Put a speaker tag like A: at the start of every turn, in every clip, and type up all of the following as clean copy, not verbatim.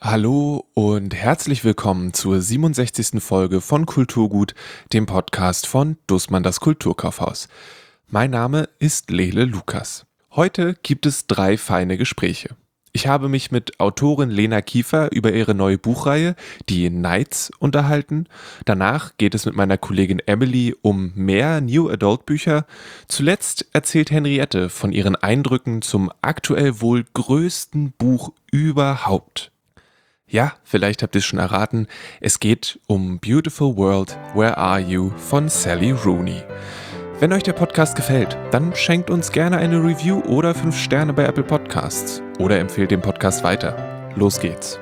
A: Hallo und herzlich willkommen zur 67. Folge von Kulturgut, dem Podcast von Dussmann das Kulturkaufhaus. Mein Name ist Lele Lukas. Heute gibt es 3 feine Gespräche. Ich habe mich mit Autorin Lena Kiefer über ihre neue Buchreihe, die Nights, unterhalten. Danach geht es mit meiner Kollegin Emily um mehr New Adult Bücher. Zuletzt erzählt Henriette von ihren Eindrücken zum aktuell wohl größten Buch überhaupt. Ja, vielleicht habt ihr es schon erraten, es geht um Beautiful World, Where Are You von Sally Rooney. Wenn euch der Podcast gefällt, dann schenkt uns gerne eine Review oder 5 Sterne bei Apple Podcasts oder empfehlt den Podcast weiter. Los geht's.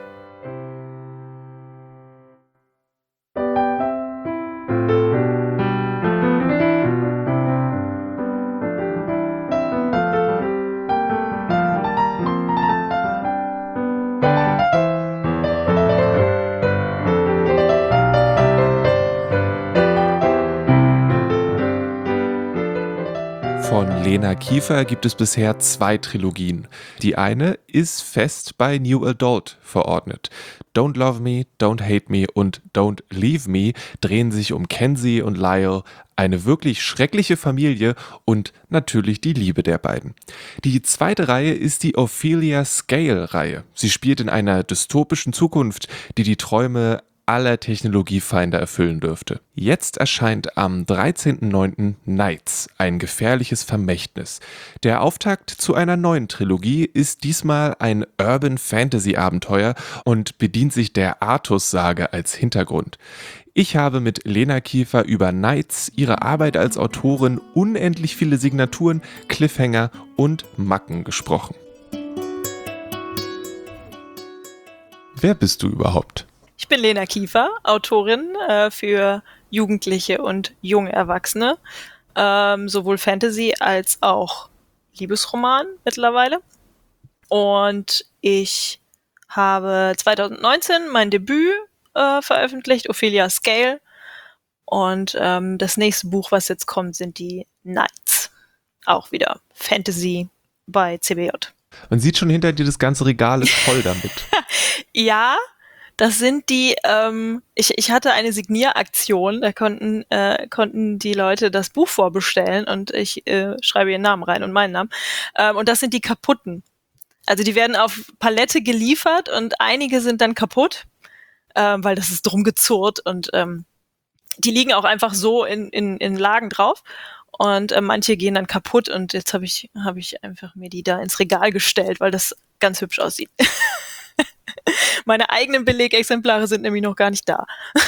A: Von Lena Kiefer gibt es bisher 2 Trilogien. Die eine ist fest bei New Adult verordnet. Don't Love Me, Don't Hate Me und Don't Leave Me drehen sich um Kenzie und Lyle, eine wirklich schreckliche Familie und natürlich die Liebe der beiden. Die zweite Reihe ist die Ophelia Scale-Reihe. Sie spielt in einer dystopischen Zukunft, die die Träume aller Technologiefeinde erfüllen dürfte. Jetzt erscheint am 13.09. Nights, ein gefährliches Vermächtnis. Der Auftakt zu einer neuen Trilogie ist diesmal ein Urban-Fantasy-Abenteuer und bedient sich der Artus-Sage als Hintergrund. Ich habe mit Lena Kiefer über Nights, ihre Arbeit als Autorin, unendlich viele Signaturen, Cliffhanger und Macken gesprochen. Wer bist du überhaupt?
B: Ich bin Lena Kiefer, Autorin für Jugendliche und junge Erwachsene, sowohl Fantasy als auch Liebesroman mittlerweile. Und ich habe 2019 mein Debüt veröffentlicht, Ophelia Scale. Und das nächste Buch, was jetzt kommt, sind die Nights. Auch wieder Fantasy bei CBJ.
A: Man sieht schon hinter dir, das ganze Regal ist voll damit.
B: Ja, das sind die, ich hatte eine Signieraktion, da konnten die Leute das Buch vorbestellen und ich schreibe ihren Namen rein und meinen Namen. Und das sind die kaputten. Also die werden auf Palette geliefert und einige sind dann kaputt, weil das ist drum gezurrt und die liegen auch einfach so in Lagen drauf. Und manche gehen dann kaputt und jetzt habe ich einfach mir die da ins Regal gestellt, weil das ganz hübsch aussieht. Meine eigenen Belegexemplare sind nämlich noch gar nicht da.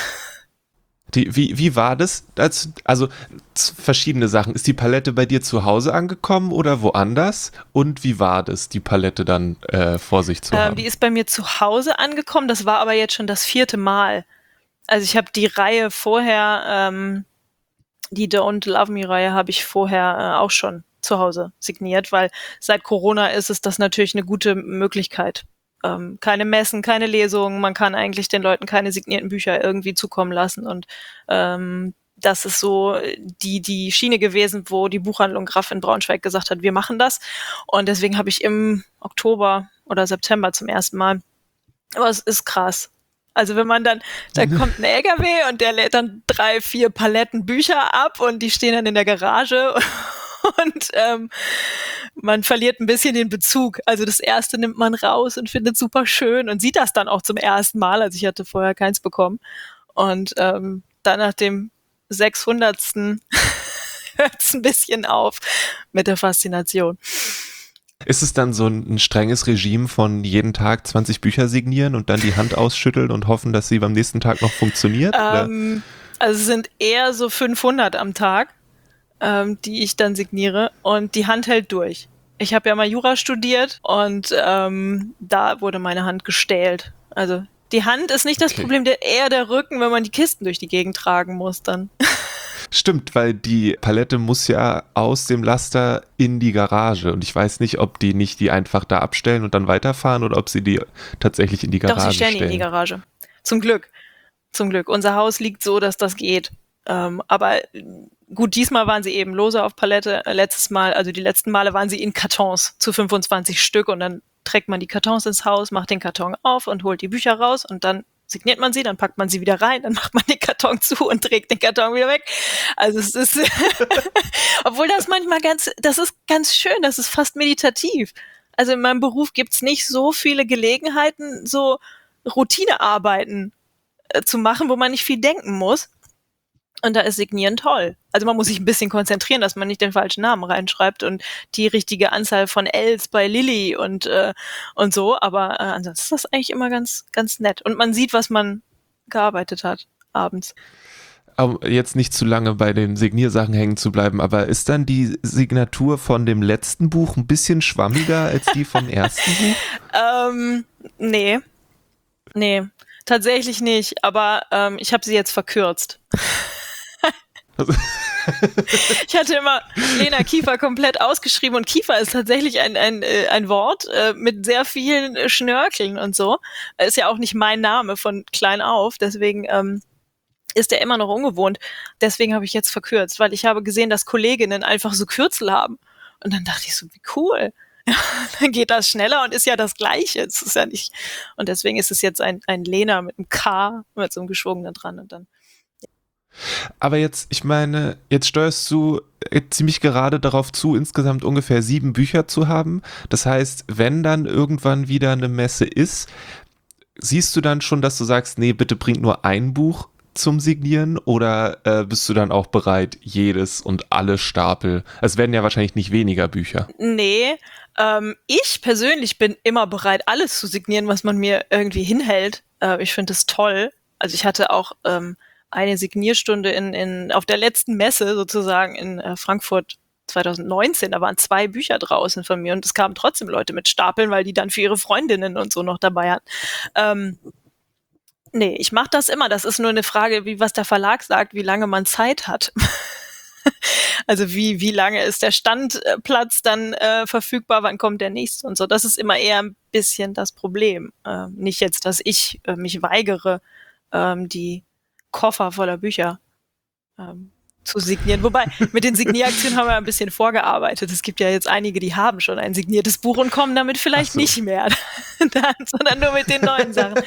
A: Wie war das? Also verschiedene Sachen. Ist die Palette bei dir zu Hause angekommen oder woanders? Und wie war das, die Palette dann vor sich zu haben?
B: Die ist bei mir zu Hause angekommen. Das war aber jetzt schon das 4. Mal. Also ich habe die Reihe vorher, die Don't Love Me-Reihe habe ich vorher auch schon zu Hause signiert, weil seit Corona ist es das natürlich eine gute Möglichkeit. Keine Messen, keine Lesungen, man kann eigentlich den Leuten keine signierten Bücher irgendwie zukommen lassen und das ist so die Schiene gewesen, wo die Buchhandlung Graff in Braunschweig gesagt hat, wir machen das und deswegen habe ich im Oktober oder September zum ersten Mal, aber es ist krass. Also wenn man da kommt ein LKW und der lädt dann 3, 4 Paletten Bücher ab und die stehen dann in der Garage und man verliert ein bisschen den Bezug. Also das erste nimmt man raus und findet super schön und sieht das dann auch zum ersten Mal. Also ich hatte vorher keins bekommen. Und dann nach dem 600. hört es ein bisschen auf mit der Faszination.
A: Ist es dann so ein strenges Regime von jeden Tag 20 Bücher signieren und dann die Hand ausschütteln und hoffen, dass sie beim nächsten Tag noch funktioniert?
B: Also es sind eher so 500 am Tag, die ich dann signiere und die Hand hält durch. Ich habe ja mal Jura studiert und da wurde meine Hand gestählt. Also die Hand ist nicht das Problem, eher der Rücken, wenn man die Kisten durch die Gegend tragen muss dann.
A: Stimmt, weil die Palette muss ja aus dem Laster in die Garage und ich weiß nicht, ob die einfach da abstellen und dann weiterfahren oder ob sie die tatsächlich in die Garage stellen.
B: Doch, sie stellen die in die Garage. Zum Glück. Unser Haus liegt so, dass das geht. Aber gut, diesmal waren sie eben lose auf Palette. Letztes Mal, also die letzten Male waren sie in Kartons zu 25 Stück und dann trägt man die Kartons ins Haus, macht den Karton auf und holt die Bücher raus und dann signiert man sie, dann packt man sie wieder rein, dann macht man den Karton zu und trägt den Karton wieder weg. Also es ist, obwohl das manchmal das ist ganz schön, das ist fast meditativ. Also in meinem Beruf gibt's nicht so viele Gelegenheiten, so Routinearbeiten zu machen, wo man nicht viel denken muss. Und da ist Signieren toll. Also man muss sich ein bisschen konzentrieren, dass man nicht den falschen Namen reinschreibt und die richtige Anzahl von Ls bei Lilly und so. Aber ansonsten ist das eigentlich immer ganz, ganz nett. Und man sieht, was man gearbeitet hat abends.
A: Aber jetzt nicht zu lange bei den Signiersachen hängen zu bleiben, aber ist dann die Signatur von dem letzten Buch ein bisschen schwammiger als die vom ersten Buch?
B: Nee, tatsächlich nicht. Aber ich habe sie jetzt verkürzt. Ich hatte immer Lena Kiefer komplett ausgeschrieben und Kiefer ist tatsächlich ein Wort mit sehr vielen Schnörkeln und so. Ist ja auch nicht mein Name von klein auf, deswegen ist der immer noch ungewohnt. Deswegen habe ich jetzt verkürzt, weil ich habe gesehen, dass Kolleginnen einfach so Kürzel haben. Und dann dachte ich so, wie cool. Ja, dann geht das schneller und ist ja das Gleiche. Es ist ja nicht. Und deswegen ist es jetzt ein Lena mit einem K, mit so einem geschwungenen dran und dann.
A: Aber jetzt, ich meine, jetzt steuerst du ziemlich gerade darauf zu, insgesamt ungefähr 7 Bücher zu haben. Das heißt, wenn dann irgendwann wieder eine Messe ist, siehst du dann schon, dass du sagst, nee, bitte bring nur ein Buch zum Signieren oder bist du dann auch bereit, jedes und alle Stapel? Es werden ja wahrscheinlich nicht weniger Bücher.
B: Nee, ich persönlich bin immer bereit, alles zu signieren, was man mir irgendwie hinhält. Ich finde es toll. Also ich hatte auch eine Signierstunde auf der letzten Messe sozusagen in Frankfurt 2019. Da waren 2 Bücher draußen von mir und es kamen trotzdem Leute mit Stapeln, weil die dann für ihre Freundinnen und so noch dabei hatten. Nee, ich mache das immer. Das ist nur eine Frage, was der Verlag sagt, wie lange man Zeit hat. Also wie lange ist der Standplatz dann verfügbar, wann kommt der nächste und so. Das ist immer eher ein bisschen das Problem. Nicht jetzt, dass ich mich weigere, die Koffer voller Bücher zu signieren. Wobei, mit den Signieraktionen haben wir ein bisschen vorgearbeitet. Es gibt ja jetzt einige, die haben schon ein signiertes Buch und kommen damit vielleicht nicht mehr, sondern nur mit den neuen Sachen.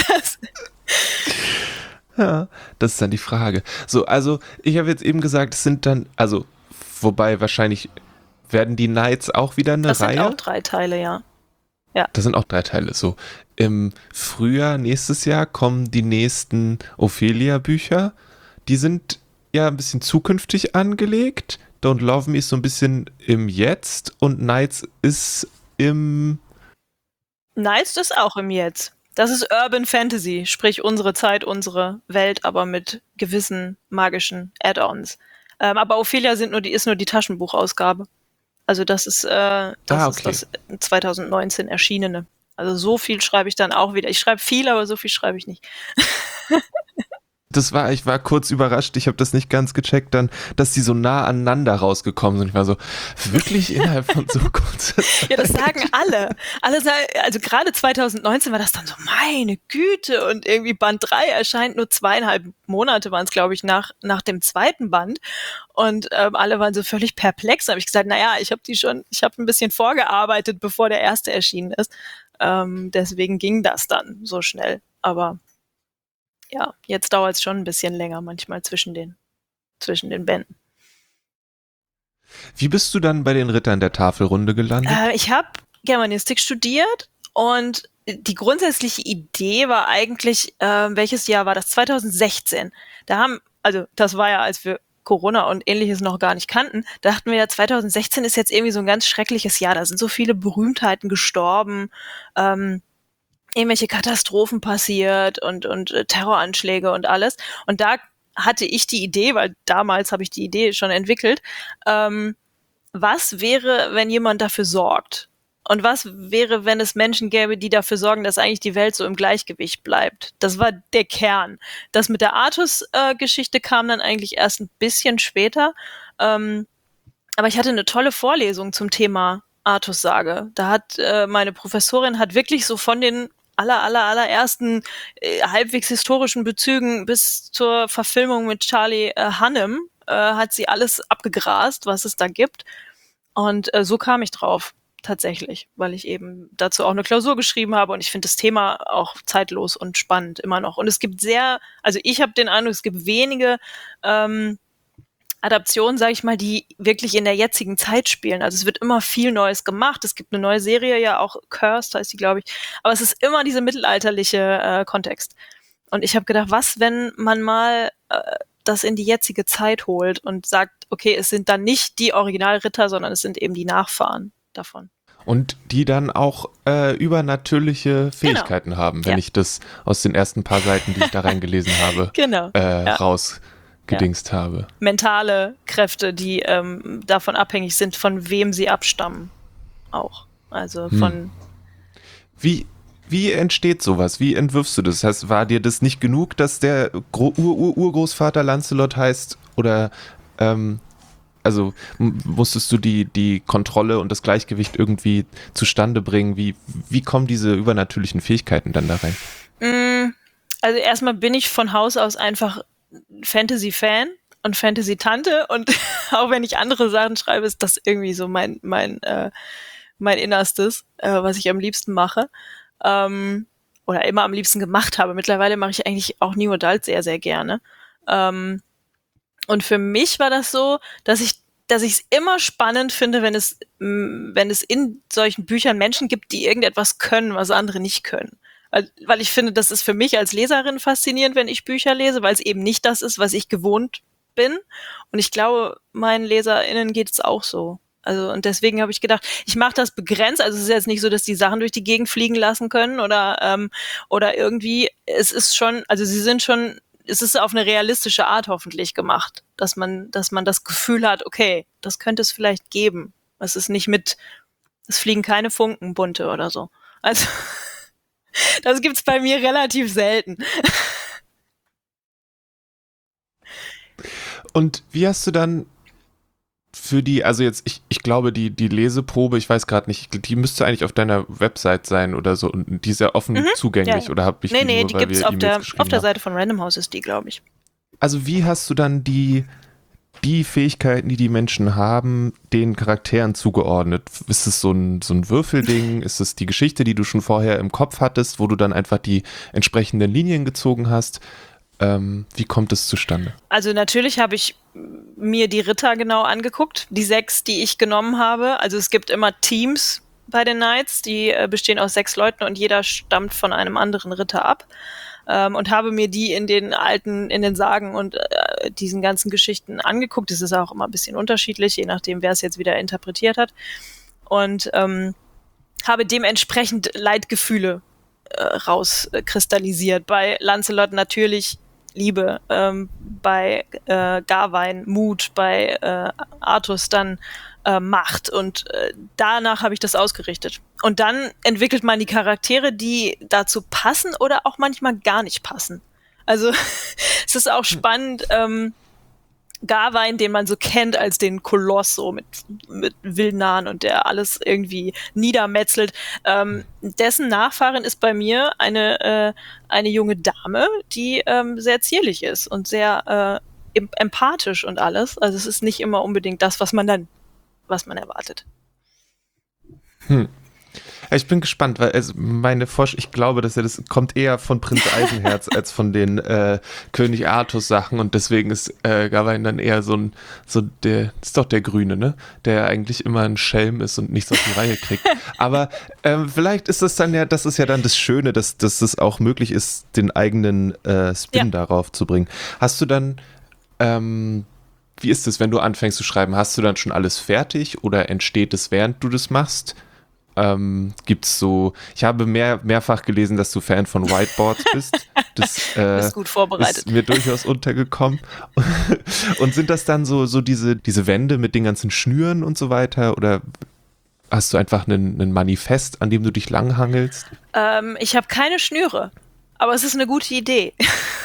A: Ja, das ist dann die Frage. So, also ich habe jetzt eben gesagt, es sind dann, also wobei wahrscheinlich werden die Knights auch wieder eine Reihe.
B: Das sind auch 3 Teile, ja.
A: Das sind auch 3 Teile. So, im Frühjahr nächstes Jahr kommen die nächsten Ophelia-Bücher. Die sind ja ein bisschen zukünftig angelegt. Don't Love Me ist so ein bisschen im Jetzt und Knights ist im...
B: Knights ist auch im Jetzt. Das ist Urban Fantasy, sprich unsere Zeit, unsere Welt, aber mit gewissen magischen Add-ons. Aber Ophelia ist nur die Taschenbuchausgabe. Also das ist das 2019 erschienene. Also so viel schreibe ich dann auch wieder. Ich schreibe viel, aber so viel schreibe ich nicht.
A: Ich war kurz überrascht, ich habe das nicht ganz gecheckt dann, dass die so nah aneinander rausgekommen sind. Ich war so, wirklich innerhalb von so kurzer Zeit?
B: Ja, das sagen alle. Alle sagen, also gerade 2019 war das dann so, meine Güte, und irgendwie Band 3 erscheint nur 2,5 Monate, waren es, glaube ich, nach dem zweiten Band. Und alle waren so völlig perplex. Da habe ich gesagt, naja, ich habe ein bisschen vorgearbeitet, bevor der erste erschienen ist. Deswegen ging das dann so schnell. Aber ja, jetzt dauert es schon ein bisschen länger manchmal zwischen den Bänden.
A: Wie bist du dann bei den Rittern der Tafelrunde gelandet?
B: Ich habe Germanistik studiert und die grundsätzliche Idee war eigentlich, welches Jahr war das? 2016. Das war ja, als wir Corona und Ähnliches noch gar nicht kannten, dachten wir ja, 2016 ist jetzt irgendwie so ein ganz schreckliches Jahr. Da sind so viele Berühmtheiten gestorben, irgendwelche Katastrophen passiert und Terroranschläge und alles. Und da hatte ich die Idee, weil damals habe ich die Idee schon entwickelt, was wäre, wenn jemand dafür sorgt? Und was wäre, wenn es Menschen gäbe, die dafür sorgen, dass eigentlich die Welt so im Gleichgewicht bleibt? Das war der Kern. Das mit der Artus-Geschichte kam dann eigentlich erst ein bisschen später. Aber ich hatte eine tolle Vorlesung zum Thema Artus-Sage. Da hat meine Professorin wirklich so von den allerersten halbwegs historischen Bezügen bis zur Verfilmung mit Charlie Hunnam hat sie alles abgegrast, was es da gibt. Und so kam ich drauf. tatsächlich, weil ich eben dazu auch eine Klausur geschrieben habe und ich finde das Thema auch zeitlos und spannend immer noch. Und es gibt also ich habe den Eindruck, es gibt wenige Adaptionen, sage ich mal, die wirklich in der jetzigen Zeit spielen. Also es wird immer viel Neues gemacht. Es gibt eine neue Serie, ja auch Cursed heißt die, glaube ich. Aber es ist immer dieser mittelalterliche Kontext. Und ich habe gedacht, was, wenn man mal das in die jetzige Zeit holt und sagt, okay, es sind dann nicht die Originalritter, sondern es sind eben die Nachfahren davon.
A: Und die dann auch übernatürliche Fähigkeiten haben, wenn ich das aus den ersten paar Seiten, die ich da reingelesen habe, rausgedingst habe.
B: Mentale Kräfte, die davon abhängig sind, von wem sie abstammen. Auch. Also von...
A: Wie entsteht sowas? Wie entwirfst du das? Das heißt, war dir das nicht genug, dass der Urgroßvater Lancelot heißt? Oder also musstest du die Kontrolle und das Gleichgewicht irgendwie zustande bringen? Wie kommen diese übernatürlichen Fähigkeiten dann da rein?
B: Also erstmal bin ich von Haus aus einfach Fantasy-Fan und Fantasy-Tante und auch wenn ich andere Sachen schreibe, ist das irgendwie so mein Innerstes, was ich am liebsten mache. Oder immer am liebsten gemacht habe. Mittlerweile mache ich eigentlich auch New Adult sehr, sehr gerne. Und für mich war das so, dass ich es immer spannend finde, wenn es in solchen Büchern Menschen gibt, die irgendetwas können, was andere nicht können. Weil ich finde, das ist für mich als Leserin faszinierend, wenn ich Bücher lese, weil es eben nicht das ist, was ich gewohnt bin. Und ich glaube, meinen LeserInnen geht es auch so. Also, und deswegen habe ich gedacht, ich mache das begrenzt. Also es ist jetzt nicht so, dass die Sachen durch die Gegend fliegen lassen können oder irgendwie, es ist schon, also es ist auf eine realistische Art hoffentlich gemacht, dass man das Gefühl hat, okay, das könnte es vielleicht geben. Es ist nicht es fliegen keine Funken bunte oder so. Also, das gibt's bei mir relativ selten.
A: Und wie hast du dann für also jetzt, ich glaube, die Leseprobe, ich weiß gerade nicht, die müsste eigentlich auf deiner Website sein oder so und die ist ja offen zugänglich oder habe ich die nur,
B: die
A: weil
B: gibt's
A: wir E-Mails geschrieben
B: auf der Seite von Random House ist die, glaube ich.
A: Also wie hast du dann die Fähigkeiten, die Menschen haben, den Charakteren zugeordnet? Ist es so ein Würfelding? Ist es die Geschichte, die du schon vorher im Kopf hattest, wo du dann einfach die entsprechenden Linien gezogen hast? Wie kommt es zustande?
B: Also natürlich habe ich mir die Ritter genau angeguckt, die 6, die ich genommen habe. Also es gibt immer Teams bei den Knights, die bestehen aus 6 Leuten und jeder stammt von einem anderen Ritter ab. Und habe mir die in den Sagen und diesen ganzen Geschichten angeguckt. Das ist auch immer ein bisschen unterschiedlich, je nachdem, wer es jetzt wieder interpretiert hat. Und habe dementsprechend Leitgefühle rauskristallisiert. Bei Lancelot natürlich Liebe, bei Gawain Mut, bei Artus dann Macht und danach habe ich das ausgerichtet. Und dann entwickelt man die Charaktere, die dazu passen oder auch manchmal gar nicht passen. Also es ist auch spannend, Gawain, den man so kennt als den Koloss, so mit Wildnahen und der alles irgendwie niedermetzelt. Dessen Nachfahrin ist bei mir eine junge Dame, die sehr zierlich ist und sehr empathisch und alles. Also es ist nicht immer unbedingt das, was man erwartet.
A: Ich bin gespannt, weil ich glaube, dass das kommt eher von Prinz Eisenherz als von den König Artus Sachen und deswegen ist Gawain dann eher der ist doch der Grüne, ne? Der eigentlich immer ein Schelm ist und nichts auf die Reihe kriegt. Aber vielleicht ist das dann das ist ja dann das Schöne, dass es auch möglich ist, den eigenen Spin darauf zu bringen. Hast du dann wie ist es, wenn du anfängst zu schreiben? Hast du dann schon alles fertig oder entsteht es, während du das machst? Gibt's so, ich habe mehrfach gelesen, dass du Fan von Whiteboards bist. Das
B: bist gut vorbereitet.
A: Ist mir durchaus untergekommen. Und sind das dann so diese Wände mit den ganzen Schnüren und so weiter? Oder hast du einfach einen Manifest, an dem du dich langhangelst?
B: Ich habe keine Schnüre, aber es ist eine gute Idee.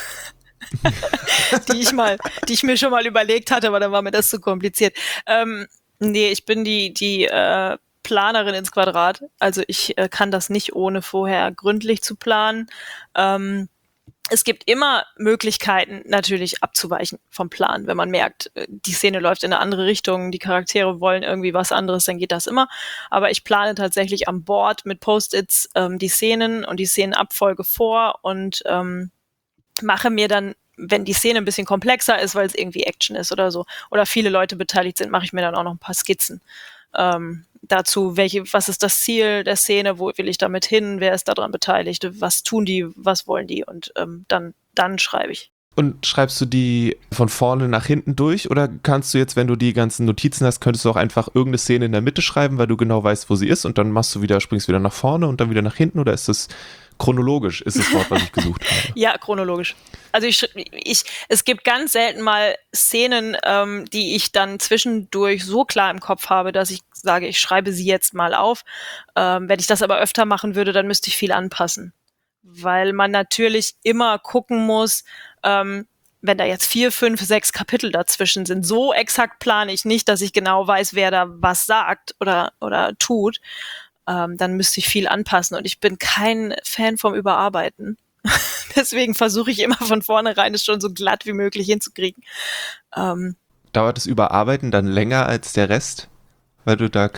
B: die ich mir schon mal überlegt hatte, aber dann war mir das zu kompliziert. Nee, ich bin die Planerin ins Quadrat. Also ich kann das nicht, ohne vorher gründlich zu planen. Es gibt immer Möglichkeiten, natürlich abzuweichen vom Plan. Wenn man merkt, die Szene läuft in eine andere Richtung, die Charaktere wollen irgendwie was anderes, dann geht das immer. Aber ich plane tatsächlich am Board mit Post-its die Szenen und die Szenenabfolge vor und mache mir dann, wenn die Szene ein bisschen komplexer ist, weil es irgendwie Action ist oder so, oder viele Leute beteiligt sind, mache ich mir dann auch noch ein paar Skizzen. Dazu, was ist das Ziel der Szene, wo will ich damit hin, wer ist daran beteiligt, was tun die, was wollen die und dann schreibe ich.
A: Und schreibst du die von vorne nach hinten durch oder kannst du jetzt, wenn du die ganzen Notizen hast, könntest du auch einfach irgendeine Szene in der Mitte schreiben, weil du genau weißt, wo sie ist und dann springst wieder nach vorne und dann wieder nach hinten oder ist das chronologisch, ist das Wort, was ich gesucht habe?
B: Ja, chronologisch. Also es gibt ganz selten mal Szenen, die ich dann zwischendurch so klar im Kopf habe, dass ich sage, ich schreibe sie jetzt mal auf. Wenn ich das aber öfter machen würde, dann müsste ich viel anpassen. Weil man natürlich immer gucken muss, wenn da jetzt 4, 5, 6 Kapitel dazwischen sind. So exakt plane ich nicht, dass ich genau weiß, wer da was sagt oder tut. Dann müsste ich viel anpassen und ich bin kein Fan vom Überarbeiten. Deswegen versuche ich immer von vornherein, es schon so glatt wie möglich hinzukriegen.
A: Dauert das Überarbeiten dann länger als der Rest? Weil du da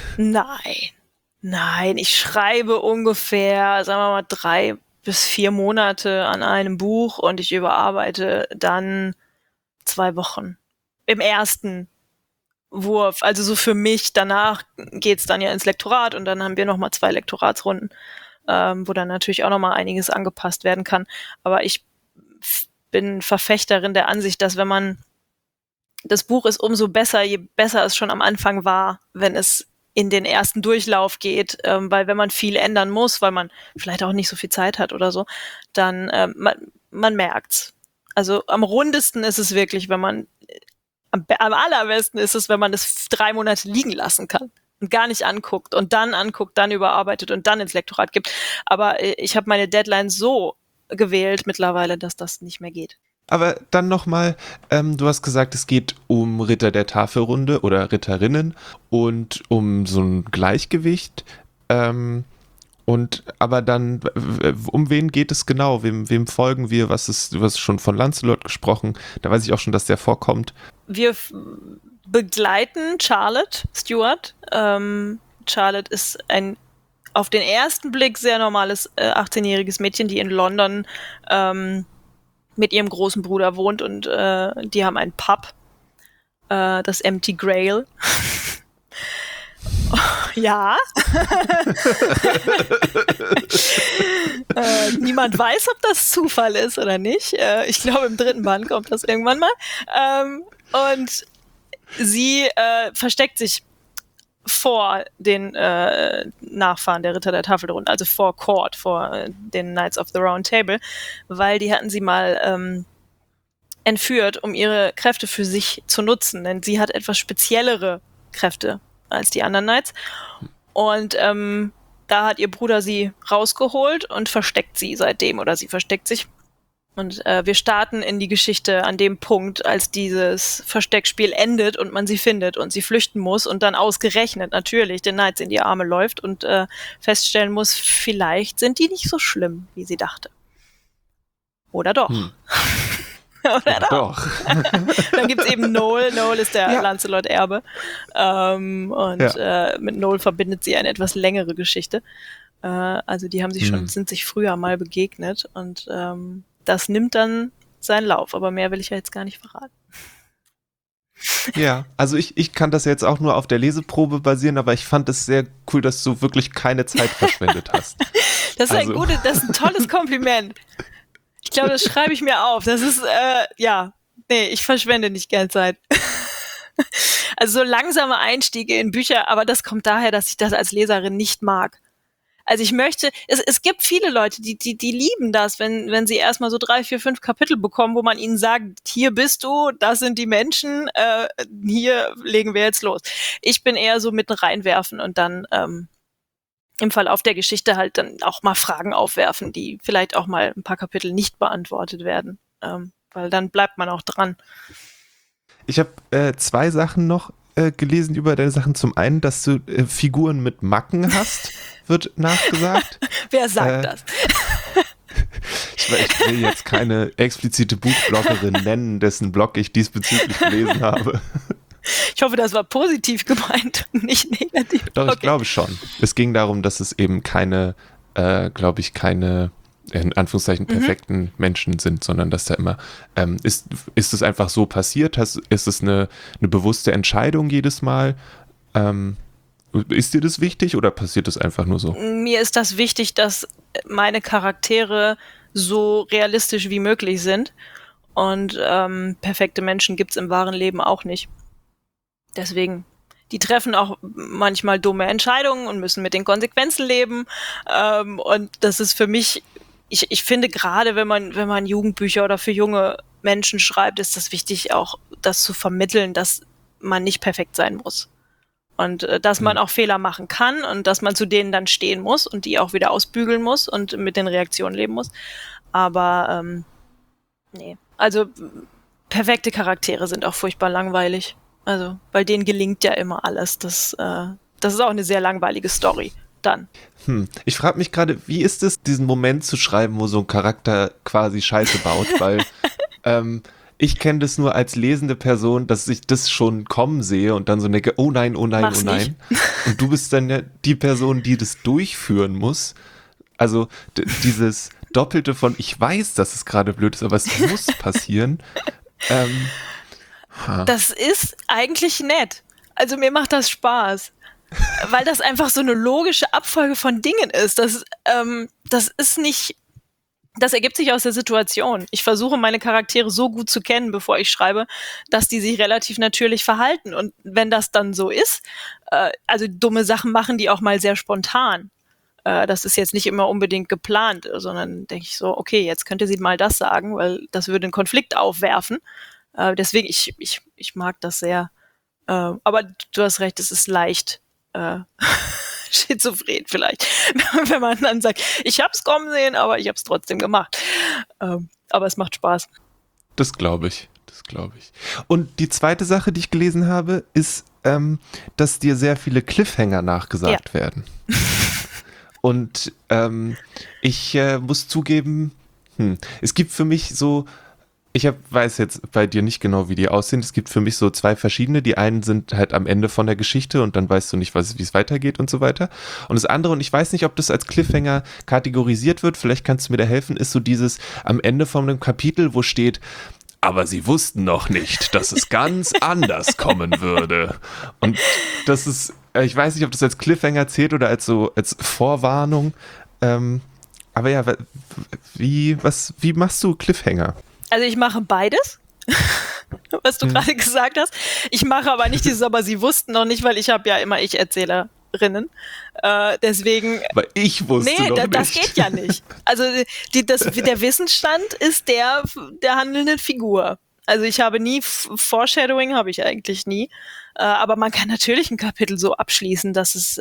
B: Nein, ich schreibe ungefähr, sagen wir mal, 3 bis 4 Monate an einem Buch und ich überarbeite dann 2 Wochen. Im ersten Wurf, also so für mich, danach geht's dann ja ins Lektorat und dann haben wir nochmal 2 Lektoratsrunden, wo dann natürlich auch nochmal einiges angepasst werden kann. Aber ich bin Verfechterin der Ansicht, dass wenn man das Buch ist umso besser, je besser es schon am Anfang war, wenn es in den ersten Durchlauf geht, weil wenn man viel ändern muss, weil man vielleicht auch nicht so viel Zeit hat oder so, dann man merkt's. Also am rundesten ist es wirklich, wenn man am allerbesten ist es, wenn man es 3 Monate liegen lassen kann und gar nicht anguckt und dann anguckt, dann überarbeitet und dann ins Lektorat gibt. Aber ich habe meine Deadline so gewählt mittlerweile, dass das nicht mehr geht.
A: Aber dann nochmal, du hast gesagt, es geht um Ritter der Tafelrunde oder Ritterinnen und um so ein Gleichgewicht. Aber dann, um wen geht es genau? Wem folgen wir? Du hast schon von Lancelot gesprochen. Da weiß ich auch schon, dass der vorkommt.
B: Wir begleiten Charlotte Stewart. Charlotte ist ein auf den ersten Blick sehr normales 18-jähriges Mädchen, die in London mit ihrem großen Bruder wohnt und die haben einen Pub, das Empty Grail. Ja. Niemand weiß, ob das Zufall ist oder nicht. Ich glaube, im 3. Band kommt das irgendwann mal. Und sie versteckt sich vor den Nachfahren der Ritter der Tafelrunde, also vor Court, vor den Knights of the Round Table, weil die hatten sie mal entführt, um ihre Kräfte für sich zu nutzen, denn sie hat etwas speziellere Kräfte als die anderen Knights. Und da hat ihr Bruder sie rausgeholt und versteckt sie seitdem, oder sie versteckt sich. Und wir starten in die Geschichte an dem Punkt, als dieses Versteckspiel endet und man sie findet und sie flüchten muss und dann ausgerechnet natürlich den Knights in die Arme läuft und feststellen muss, vielleicht sind die nicht so schlimm, wie sie dachte. Oder doch. Oder doch. Dann gibt's eben Noel. Noel ist der Lancelot-Erbe. Mit Noel verbindet sie eine etwas längere Geschichte. Also die haben sich sind sich früher mal begegnet und das nimmt dann seinen Lauf, aber mehr will ich ja jetzt gar nicht verraten.
A: Ja, also ich kann das jetzt auch nur auf der Leseprobe basieren, aber ich fand es sehr cool, dass du wirklich keine Zeit verschwendet hast.
B: Das ist das ist ein tolles Kompliment. Ich glaube, das schreibe ich mir auf. Das ist, ich verschwende nicht gern Zeit. Also so langsame Einstiege in Bücher, aber das kommt daher, dass ich das als Leserin nicht mag. Also ich möchte, es gibt viele Leute, die lieben das, wenn sie erstmal so 3, 4, 5 Kapitel bekommen, wo man ihnen sagt, hier bist du, das sind die Menschen, hier legen wir jetzt los. Ich bin eher so mit reinwerfen und dann im Verlauf der Geschichte halt dann auch mal Fragen aufwerfen, die vielleicht auch mal ein paar Kapitel nicht beantwortet werden, weil dann bleibt man auch dran.
A: Ich habe 2 Sachen noch gelesen über deine Sachen. Zum einen, dass du Figuren mit Macken hast, wird nachgesagt.
B: Wer sagt das?
A: Ich will jetzt keine explizite Buchbloggerin nennen, dessen Blog ich diesbezüglich gelesen habe.
B: Ich hoffe, das war positiv gemeint und nicht negativ.
A: Doch, ich glaube schon. Es ging darum, dass es eben keine in Anführungszeichen perfekten Menschen sind, sondern dass da immer, ist es einfach so passiert? Ist es eine bewusste Entscheidung jedes Mal? Ist dir das wichtig oder passiert das einfach nur so?
B: Mir ist das wichtig, dass meine Charaktere so realistisch wie möglich sind und perfekte Menschen gibt's im wahren Leben auch nicht. Deswegen, die treffen auch manchmal dumme Entscheidungen und müssen mit den Konsequenzen leben. Und das ist für mich, ich finde gerade, wenn man Jugendbücher oder für junge Menschen schreibt, ist das wichtig, auch das zu vermitteln, dass man nicht perfekt sein muss. Und dass man auch Fehler machen kann und dass man zu denen dann stehen muss und die auch wieder ausbügeln muss und mit den Reaktionen leben muss. Aber nee, also perfekte Charaktere sind auch furchtbar langweilig. Also, weil denen gelingt ja immer alles. Das ist auch eine sehr langweilige Story dann.
A: Ich frage mich gerade, wie ist es, diesen Moment zu schreiben, wo so ein Charakter quasi Scheiße baut? Weil ich kenne das nur als lesende Person, dass ich das schon kommen sehe und dann so denke, oh nein, oh nein,
B: Mach's
A: oh nein. Und du bist dann ja die Person, die das durchführen muss. Also dieses Doppelte von, ich weiß, dass es gerade blöd ist, aber es muss passieren.
B: Das ist eigentlich nett. Also mir macht das Spaß. Weil das einfach so eine logische Abfolge von Dingen ist. Das ist nicht, das ergibt sich aus der Situation. Ich versuche, meine Charaktere so gut zu kennen, bevor ich schreibe, dass die sich relativ natürlich verhalten. Und wenn das dann so ist, also dumme Sachen machen die auch mal sehr spontan. Das ist jetzt nicht immer unbedingt geplant, sondern denke ich so, okay, jetzt könnte sie mal das sagen, weil das würde einen Konflikt aufwerfen. Deswegen, ich mag das sehr. Aber du hast recht, es ist leicht schizophren vielleicht, wenn man dann sagt, ich hab's kommen sehen, aber ich hab's trotzdem gemacht. Aber es macht Spaß.
A: Das glaube ich. Und die zweite Sache, die ich gelesen habe, ist, dass dir sehr viele Cliffhanger nachgesagt werden. Und ich muss zugeben, es gibt für mich so, weiß jetzt bei dir nicht genau, wie die aussehen. Es gibt für mich so zwei verschiedene. Die einen sind halt am Ende von der Geschichte und dann weißt du nicht, wie es weitergeht und so weiter. Und das andere, und ich weiß nicht, ob das als Cliffhanger kategorisiert wird, vielleicht kannst du mir da helfen, ist so dieses am Ende von einem Kapitel, wo steht, aber sie wussten noch nicht, dass es ganz anders kommen würde. Und das ist, ich weiß nicht, ob das als Cliffhanger zählt oder als Vorwarnung. Aber ja, wie machst du Cliffhanger?
B: Also ich mache beides, was du gerade gesagt hast. Ich mache aber nicht dieses, aber sie wussten noch nicht, weil ich habe ja immer Ich-Erzählerinnen. Deswegen.
A: Aber ich wusste noch nicht.
B: Das geht ja nicht. Also der Wissensstand ist der handelnden Figur. Also ich habe nie, Foreshadowing habe ich eigentlich nie. Aber man kann natürlich ein Kapitel so abschließen, dass es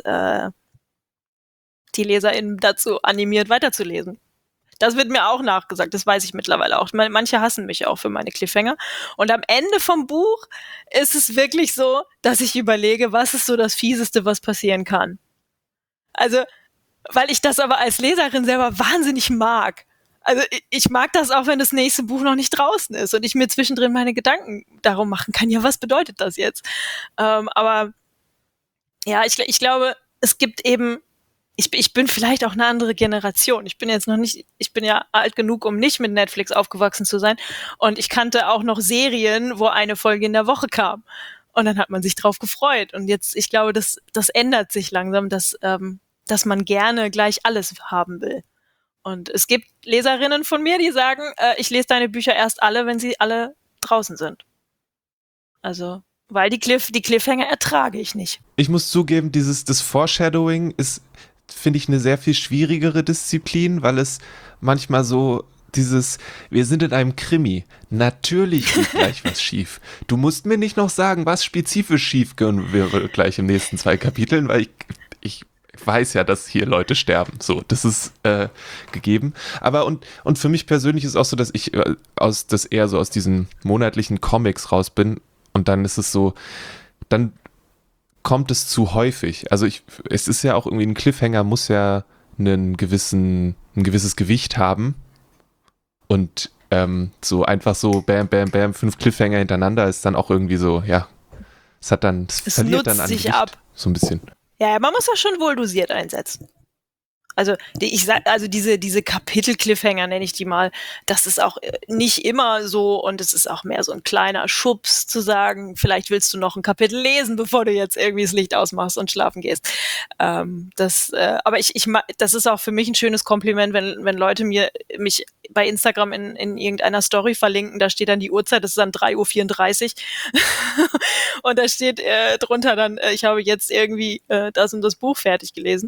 B: die LeserInnen dazu animiert, weiterzulesen. Das wird mir auch nachgesagt, das weiß ich mittlerweile auch. Manche hassen mich auch für meine Cliffhanger. Und am Ende vom Buch ist es wirklich so, dass ich überlege, was ist so das Fieseste, was passieren kann. Also, weil ich das aber als Leserin selber wahnsinnig mag. Also ich mag das auch, wenn das nächste Buch noch nicht draußen ist und ich mir zwischendrin meine Gedanken darum machen kann, ja, was bedeutet das jetzt? Aber ja, ich glaube, es gibt eben, ich bin vielleicht auch eine andere Generation. Ich bin ja alt genug, um nicht mit Netflix aufgewachsen zu sein. Und ich kannte auch noch Serien, wo eine Folge in der Woche kam. Und dann hat man sich drauf gefreut. Und jetzt, ich glaube, das ändert sich langsam, dass man gerne gleich alles haben will. Und es gibt Leserinnen von mir, die sagen, ich lese deine Bücher erst alle, wenn sie alle draußen sind. Also, weil die Cliffhanger ertrage ich nicht.
A: Ich muss zugeben, das Foreshadowing ist, finde ich, eine sehr viel schwierigere Disziplin, weil es manchmal so wir sind in einem Krimi. Natürlich geht gleich was schief. Du musst mir nicht noch sagen, was spezifisch schief gehen würde gleich im nächsten 2 Kapiteln, weil ich weiß ja, dass hier Leute sterben. So, das ist gegeben. Aber und für mich persönlich ist auch so, dass ich eher so aus diesen monatlichen Comics raus bin und dann ist es so, dann kommt es zu häufig. Also es ist ja auch irgendwie, ein Cliffhanger muss ja ein gewisses Gewicht haben. Und so einfach so bam, bam, bam, 5 Cliffhanger hintereinander ist dann auch irgendwie so, ja, es verliert dann an
B: sich
A: Gewicht,
B: ab.
A: so ein bisschen.
B: Ja, man muss das schon wohl dosiert einsetzen. Also diese Kapitel-Cliffhanger nenne ich die mal, das ist auch nicht immer so und es ist auch mehr so ein kleiner Schubs zu sagen, vielleicht willst du noch ein Kapitel lesen, bevor du jetzt irgendwie das Licht ausmachst und schlafen gehst. Aber das ist auch für mich ein schönes Kompliment, wenn Leute mich bei Instagram in irgendeiner Story verlinken, da steht dann die Uhrzeit, das ist dann 3:34 Uhr und da steht drunter dann, ich habe jetzt irgendwie das und das Buch fertig gelesen.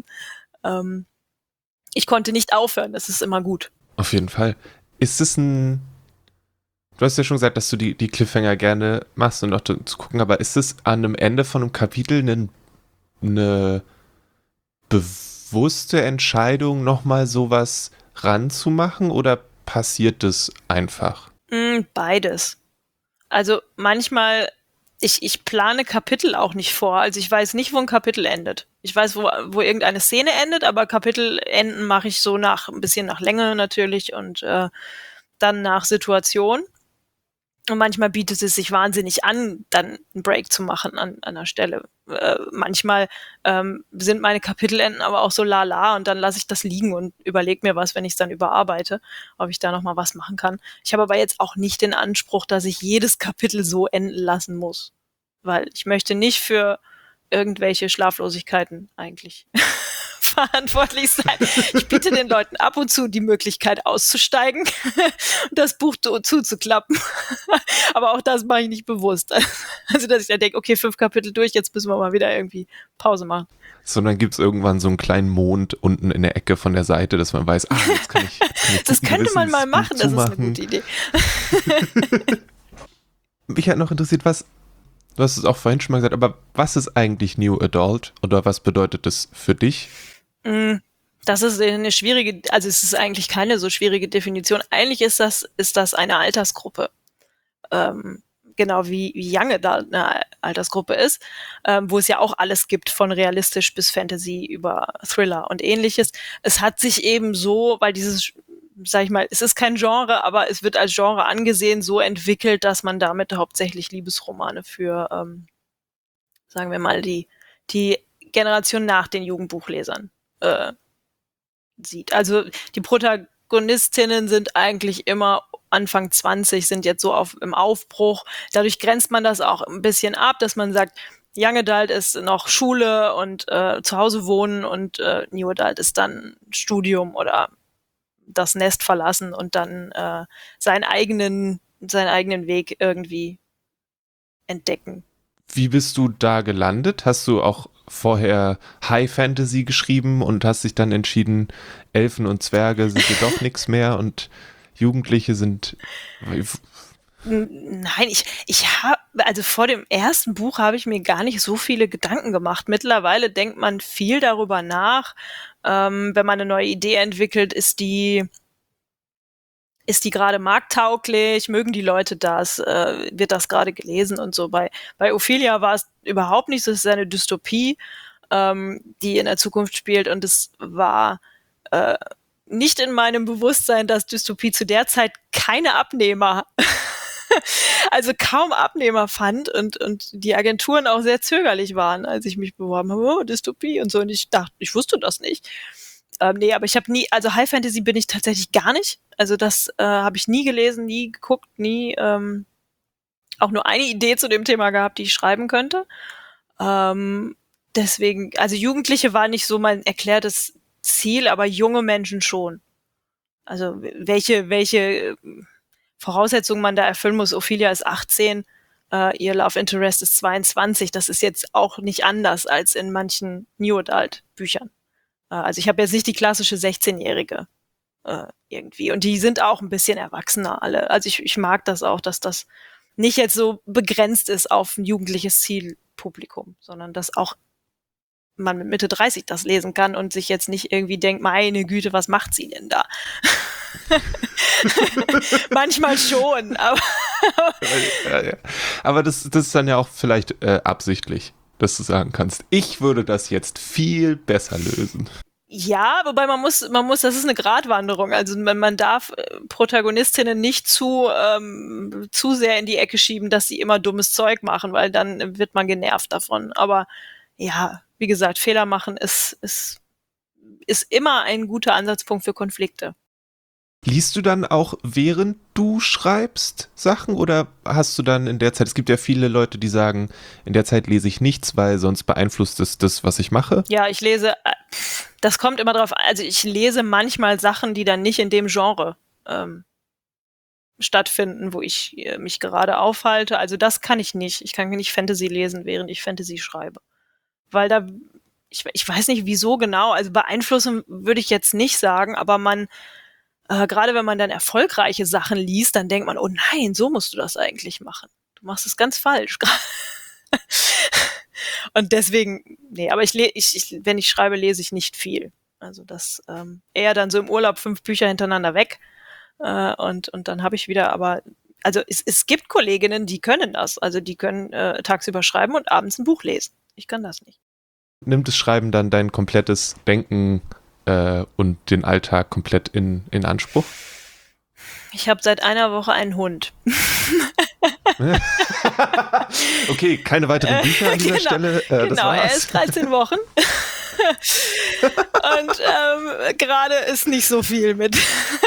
B: Ich konnte nicht aufhören, das ist immer gut.
A: Auf jeden Fall. Ist es du hast ja schon gesagt, dass du die Cliffhanger gerne machst und auch zu gucken, aber ist es an einem Ende von einem Kapitel eine bewusste Entscheidung, nochmal sowas ranzumachen oder passiert das einfach?
B: Beides. Also manchmal, ich plane Kapitel auch nicht vor. Also ich weiß nicht, wo ein Kapitel endet. Ich weiß, wo irgendeine Szene endet, aber Kapitelenden mache ich so ein bisschen nach Länge natürlich und dann nach Situation. Und manchmal bietet es sich wahnsinnig an, dann einen Break zu machen an einer Stelle. Manchmal sind meine Kapitelenden aber auch so lala und dann lasse ich das liegen und überlege mir was, wenn ich es dann überarbeite, ob ich da nochmal was machen kann. Ich habe aber jetzt auch nicht den Anspruch, dass ich jedes Kapitel so enden lassen muss, weil ich möchte nicht für irgendwelche Schlaflosigkeiten eigentlich verantwortlich sein. Ich biete den Leuten ab und zu die Möglichkeit auszusteigen und das Buch zuzuklappen. Aber auch das mache ich nicht bewusst. Also, dass ich dann denke, okay, 5 Kapitel durch, jetzt müssen wir mal wieder irgendwie Pause machen.
A: Sondern gibt es irgendwann so einen kleinen Mond unten in der Ecke von der Seite, dass man weiß, jetzt kann ich
B: das könnte man mal machen, das ist eine gute Idee.
A: Mich hat noch interessiert, du hast es auch vorhin schon mal gesagt, aber was ist eigentlich New Adult oder was bedeutet das für dich?
B: Das ist eine schwierige, also es ist eigentlich keine so schwierige Definition. Eigentlich ist das eine Altersgruppe. Genau wie Young Adult eine Altersgruppe ist, wo es ja auch alles gibt, von realistisch bis Fantasy über Thriller und ähnliches. Es hat sich eben so, weil sag ich mal, es ist kein Genre, aber es wird als Genre angesehen, so entwickelt, dass man damit hauptsächlich Liebesromane für, sagen wir mal, die Generation nach den Jugendbuchlesern sieht. Also die Protagonistinnen sind eigentlich immer Anfang 20, sind jetzt so im Aufbruch. Dadurch grenzt man das auch ein bisschen ab, dass man sagt, Young Adult ist noch Schule und zu Hause wohnen und New Adult ist dann Studium oder das Nest verlassen und dann seinen eigenen Weg irgendwie entdecken.
A: Wie bist du da gelandet? Hast du auch vorher High Fantasy geschrieben und hast dich dann entschieden, Elfen und Zwerge sind dir doch nichts mehr und Jugendliche sind...
B: Nein, also vor dem ersten Buch habe ich mir gar nicht so viele Gedanken gemacht. Mittlerweile denkt man viel darüber nach. Wenn man eine neue Idee entwickelt, ist die gerade markttauglich? Mögen die Leute das? Wird das gerade gelesen und so? Bei Ophelia war es überhaupt nicht so. Es ist eine Dystopie, die in der Zukunft spielt und es war nicht in meinem Bewusstsein, dass Dystopie zu der Zeit keine Abnehmer also kaum Abnehmer fand und die Agenturen auch sehr zögerlich waren, als ich mich beworben habe, Dystopie und so. Und ich dachte, ich wusste das nicht. Nee, aber ich habe also High Fantasy bin ich tatsächlich gar nicht. Also das habe ich nie gelesen, nie geguckt, nie auch nur eine Idee zu dem Thema gehabt, die ich schreiben könnte. Deswegen, also Jugendliche war nicht so mein erklärtes Ziel, aber junge Menschen schon. Also welche Voraussetzungen man da erfüllen muss. Ophelia ist 18, ihr Love Interest ist 22. Das ist jetzt auch nicht anders als in manchen New Adult Büchern. Also ich habe jetzt nicht die klassische 16-Jährige irgendwie. Und die sind auch ein bisschen erwachsener alle. Also ich mag das auch, dass das nicht jetzt so begrenzt ist auf ein jugendliches Zielpublikum, sondern dass auch man mit Mitte 30 das lesen kann und sich jetzt nicht irgendwie denkt, meine Güte, was macht sie denn da? Manchmal schon, aber
A: ja. Aber das ist dann ja auch vielleicht absichtlich, dass du sagen kannst, ich würde das jetzt viel besser lösen.
B: Ja, wobei man muss, das ist eine Gratwanderung. Also man darf Protagonistinnen nicht zu sehr in die Ecke schieben, dass sie immer dummes Zeug machen, weil dann wird man genervt davon. Aber ja, wie gesagt, Fehler machen ist immer ein guter Ansatzpunkt für Konflikte.
A: Liest du dann auch, während du schreibst, Sachen oder hast du dann in der Zeit, es gibt ja viele Leute, die sagen, in der Zeit lese ich nichts, weil sonst beeinflusst es das, was ich mache?
B: Ja, ich lese, das kommt immer drauf an, also ich lese manchmal Sachen, die dann nicht in dem Genre stattfinden, wo ich mich gerade aufhalte. Also das kann ich nicht. Ich kann nicht Fantasy lesen, während ich Fantasy schreibe. Weil da, ich weiß nicht wieso genau, also beeinflussen würde ich jetzt nicht sagen, aber man gerade wenn man dann erfolgreiche Sachen liest, dann denkt man, oh nein, so musst du das eigentlich machen. Du machst es ganz falsch. Und deswegen, nee, aber wenn ich schreibe, lese ich nicht viel. Also das eher dann so im Urlaub 5 Bücher hintereinander weg und dann habe ich wieder, aber also es gibt Kolleginnen, die können das. Also die können tagsüber schreiben und abends ein Buch lesen. Ich kann das nicht.
A: Nimmt das Schreiben dann dein komplettes Denken und den Alltag komplett in Anspruch?
B: Ich habe seit einer Woche einen Hund.
A: Okay, keine weiteren Bücher an dieser Stelle.
B: Genau, er ist 13 Wochen. Und gerade ist nicht so viel mit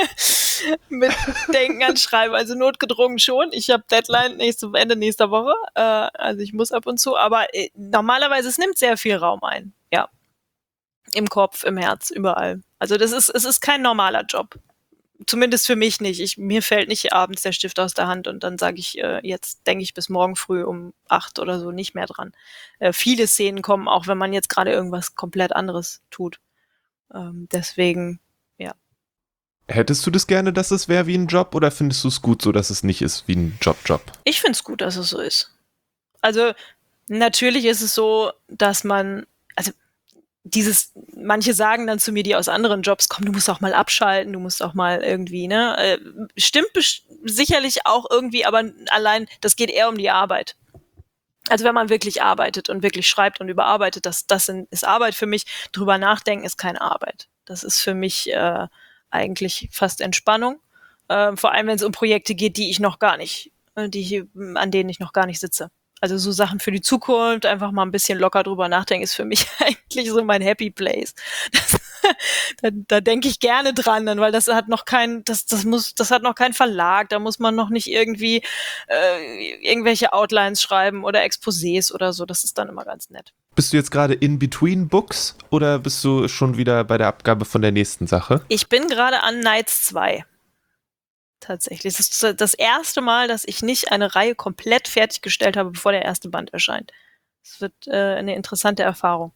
B: Denken an Schreiben. Also notgedrungen schon. Ich habe Deadline Ende nächster Woche. Also ich muss ab und zu. Aber normalerweise, es nimmt sehr viel Raum ein. Ja. Im Kopf, im Herz, überall. Also es ist kein normaler Job. Zumindest für mich nicht. Mir fällt nicht abends der Stift aus der Hand und dann sage ich, jetzt denke ich bis morgen früh um 8 oder so nicht mehr dran. Viele Szenen kommen, auch wenn man jetzt gerade irgendwas komplett anderes tut. Deswegen, ja.
A: Hättest du das gerne, dass es wäre wie ein Job oder findest du es gut so, dass es nicht ist wie ein Job?
B: Ich finde es gut, dass es so ist. Also natürlich ist es so, dass man, also manche sagen dann zu mir, die aus anderen Jobs kommen, du musst auch mal abschalten, du musst auch mal irgendwie, ne? Stimmt sicherlich auch irgendwie, aber allein, das geht eher um die Arbeit. Also wenn man wirklich arbeitet und wirklich schreibt und überarbeitet, das ist Arbeit für mich. Drüber nachdenken ist keine Arbeit. Das ist für mich eigentlich fast Entspannung. Vor allem, wenn es um Projekte geht, an denen ich noch gar nicht sitze. Also so Sachen für die Zukunft, einfach mal ein bisschen locker drüber nachdenken, ist für mich eigentlich so mein Happy Place. Da denke ich gerne dran, weil das hat noch kein Verlag, da muss man noch nicht irgendwie irgendwelche Outlines schreiben oder Exposés oder so, das ist dann immer ganz nett.
A: Bist du jetzt gerade in between Books oder bist du schon wieder bei der Abgabe von der nächsten Sache?
B: Ich bin gerade an Knights 2. Tatsächlich. Das ist das erste Mal, dass ich nicht eine Reihe komplett fertiggestellt habe, bevor der erste Band erscheint. Das wird eine interessante Erfahrung.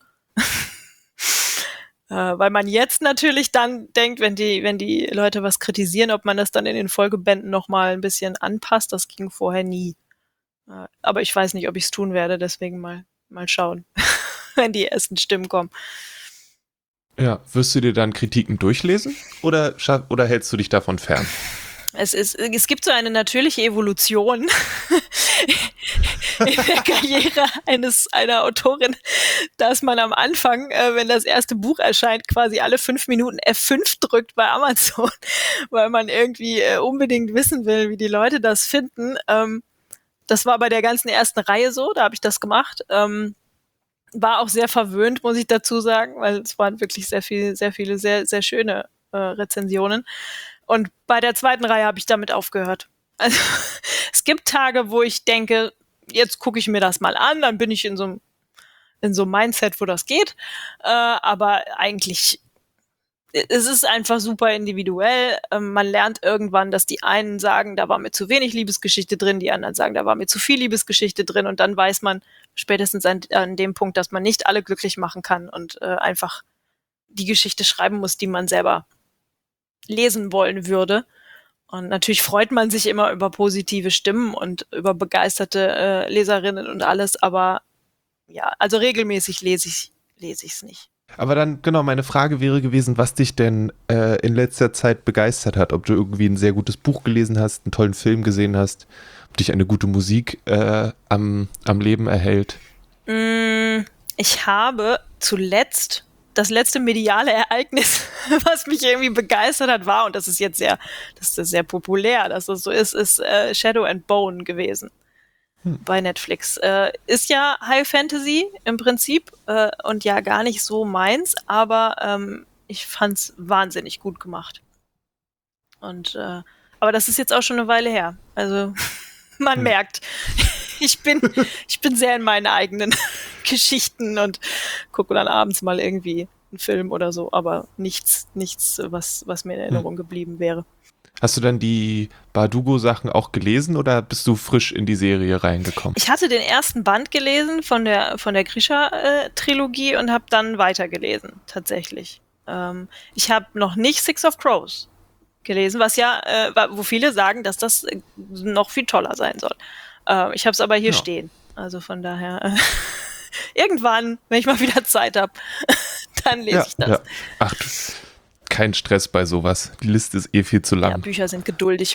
B: Weil man jetzt natürlich dann denkt, wenn die Leute was kritisieren, ob man das dann in den Folgebänden nochmal ein bisschen anpasst. Das ging vorher nie. Aber ich weiß nicht, ob ich es tun werde, deswegen mal schauen, wenn die ersten Stimmen kommen.
A: Ja, wirst du dir dann Kritiken durchlesen oder hältst du dich davon fern?
B: Es gibt so eine natürliche Evolution in der Karriere einer Autorin, dass man am Anfang, wenn das erste Buch erscheint, quasi alle 5 Minuten F5 drückt bei Amazon, weil man irgendwie unbedingt wissen will, wie die Leute das finden. Das war bei der ganzen ersten Reihe so, da habe ich das gemacht. War auch sehr verwöhnt, muss ich dazu sagen, weil es waren wirklich sehr viele, sehr, sehr schöne Rezensionen. Und bei der zweiten Reihe habe ich damit aufgehört. Also es gibt Tage, wo ich denke, jetzt gucke ich mir das mal an, dann bin ich in so einem Mindset, wo das geht. Aber eigentlich, es ist einfach super individuell. Man lernt irgendwann, dass die einen sagen, da war mir zu wenig Liebesgeschichte drin, die anderen sagen, da war mir zu viel Liebesgeschichte drin. Und dann weiß man spätestens an dem Punkt, dass man nicht alle glücklich machen kann und einfach die Geschichte schreiben muss, die man selber lesen wollen würde. Und natürlich freut man sich immer über positive Stimmen und über begeisterte Leserinnen und alles, aber ja, also regelmäßig lese ich es nicht.
A: Aber dann, genau, meine Frage wäre gewesen, was dich denn in letzter Zeit begeistert hat. Ob du irgendwie ein sehr gutes Buch gelesen hast, einen tollen Film gesehen hast, ob dich eine gute Musik am Leben erhält.
B: Ich habe zuletzt das letzte mediale Ereignis, was mich irgendwie begeistert hat, war, und das ist jetzt das ist sehr populär, dass das so ist Shadow and Bone gewesen. Bei Netflix. Ist ja High Fantasy im Prinzip und ja gar nicht so meins, aber ich fand's wahnsinnig gut gemacht. Und aber das ist jetzt auch schon eine Weile her. Also man merkt, ich bin sehr in meinen eigenen Geschichten und gucke dann abends mal irgendwie einen Film oder so, aber nichts, was mir in Erinnerung geblieben wäre.
A: Hast du dann die Bardugo-Sachen auch gelesen oder bist du frisch in die Serie reingekommen?
B: Ich hatte den ersten Band gelesen von der Grisha-Trilogie und habe dann weitergelesen, tatsächlich. Ich habe noch nicht Six of Crows gelesen, was wo viele sagen, dass das noch viel toller sein soll. Ich habe es aber hier stehen. Also von daher, irgendwann, wenn ich mal wieder Zeit habe, dann lese ich das.
A: Ja. Ach, kein Stress bei sowas. Die Liste ist viel zu lang.
B: Ja, Bücher sind geduldig.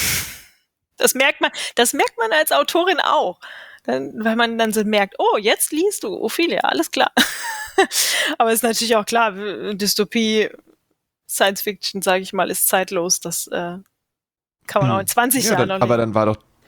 B: Das merkt man als Autorin auch. Weil man dann so merkt, oh, jetzt liest du Ophelia, alles klar. Aber es ist natürlich auch klar, Dystopie, Science Fiction, sage ich mal, ist zeitlos. Das kann man auch in 20 Jahren noch
A: aber
B: lesen.
A: dann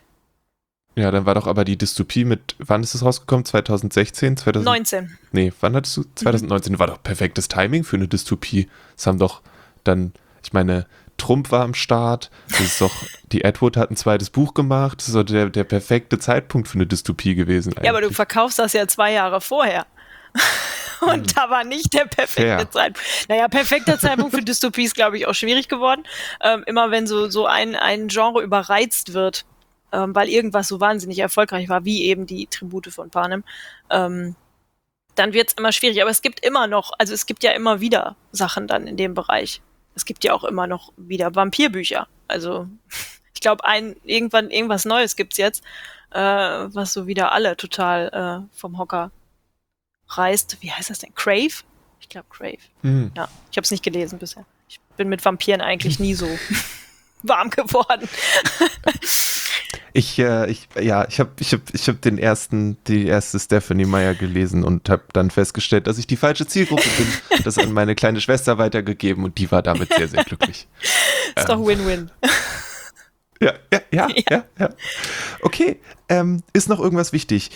A: war doch aber die Dystopie wann ist es rausgekommen? 2016?
B: 19.
A: Nee, wann hattest du? 2019 war doch perfektes Timing für eine Dystopie. Es haben doch dann, ich meine, Trump war am Start, die Atwood hat ein zweites Buch gemacht, das ist so der perfekte Zeitpunkt für eine Dystopie gewesen eigentlich.
B: Ja, aber du verkaufst das ja 2 Jahre vorher. Und da war nicht der perfekte Zeitpunkt. Naja, perfekter Zeitpunkt für Dystopie ist, glaube ich, auch schwierig geworden. Immer wenn so ein Genre überreizt wird, weil irgendwas so wahnsinnig erfolgreich war, wie eben die Tribute von Panem, dann wird es immer schwierig. Aber es gibt ja immer wieder Sachen dann in dem Bereich. Es gibt ja auch immer noch wieder Vampirbücher. Also ich glaube, irgendwas Neues gibt's jetzt, was so wieder alle total vom Hocker reißt. Wie heißt das denn? Crave? Ich glaube Crave. Ja, ich habe es nicht gelesen bisher. Ich bin mit Vampiren eigentlich nie so warm geworden.
A: Ich habe die erste Stephenie Meyer gelesen und habe dann festgestellt, dass ich die falsche Zielgruppe bin. Das an meine kleine Schwester weitergegeben und die war damit sehr, sehr glücklich.
B: Ist doch Win-Win.
A: Ja. Okay, ist noch irgendwas wichtig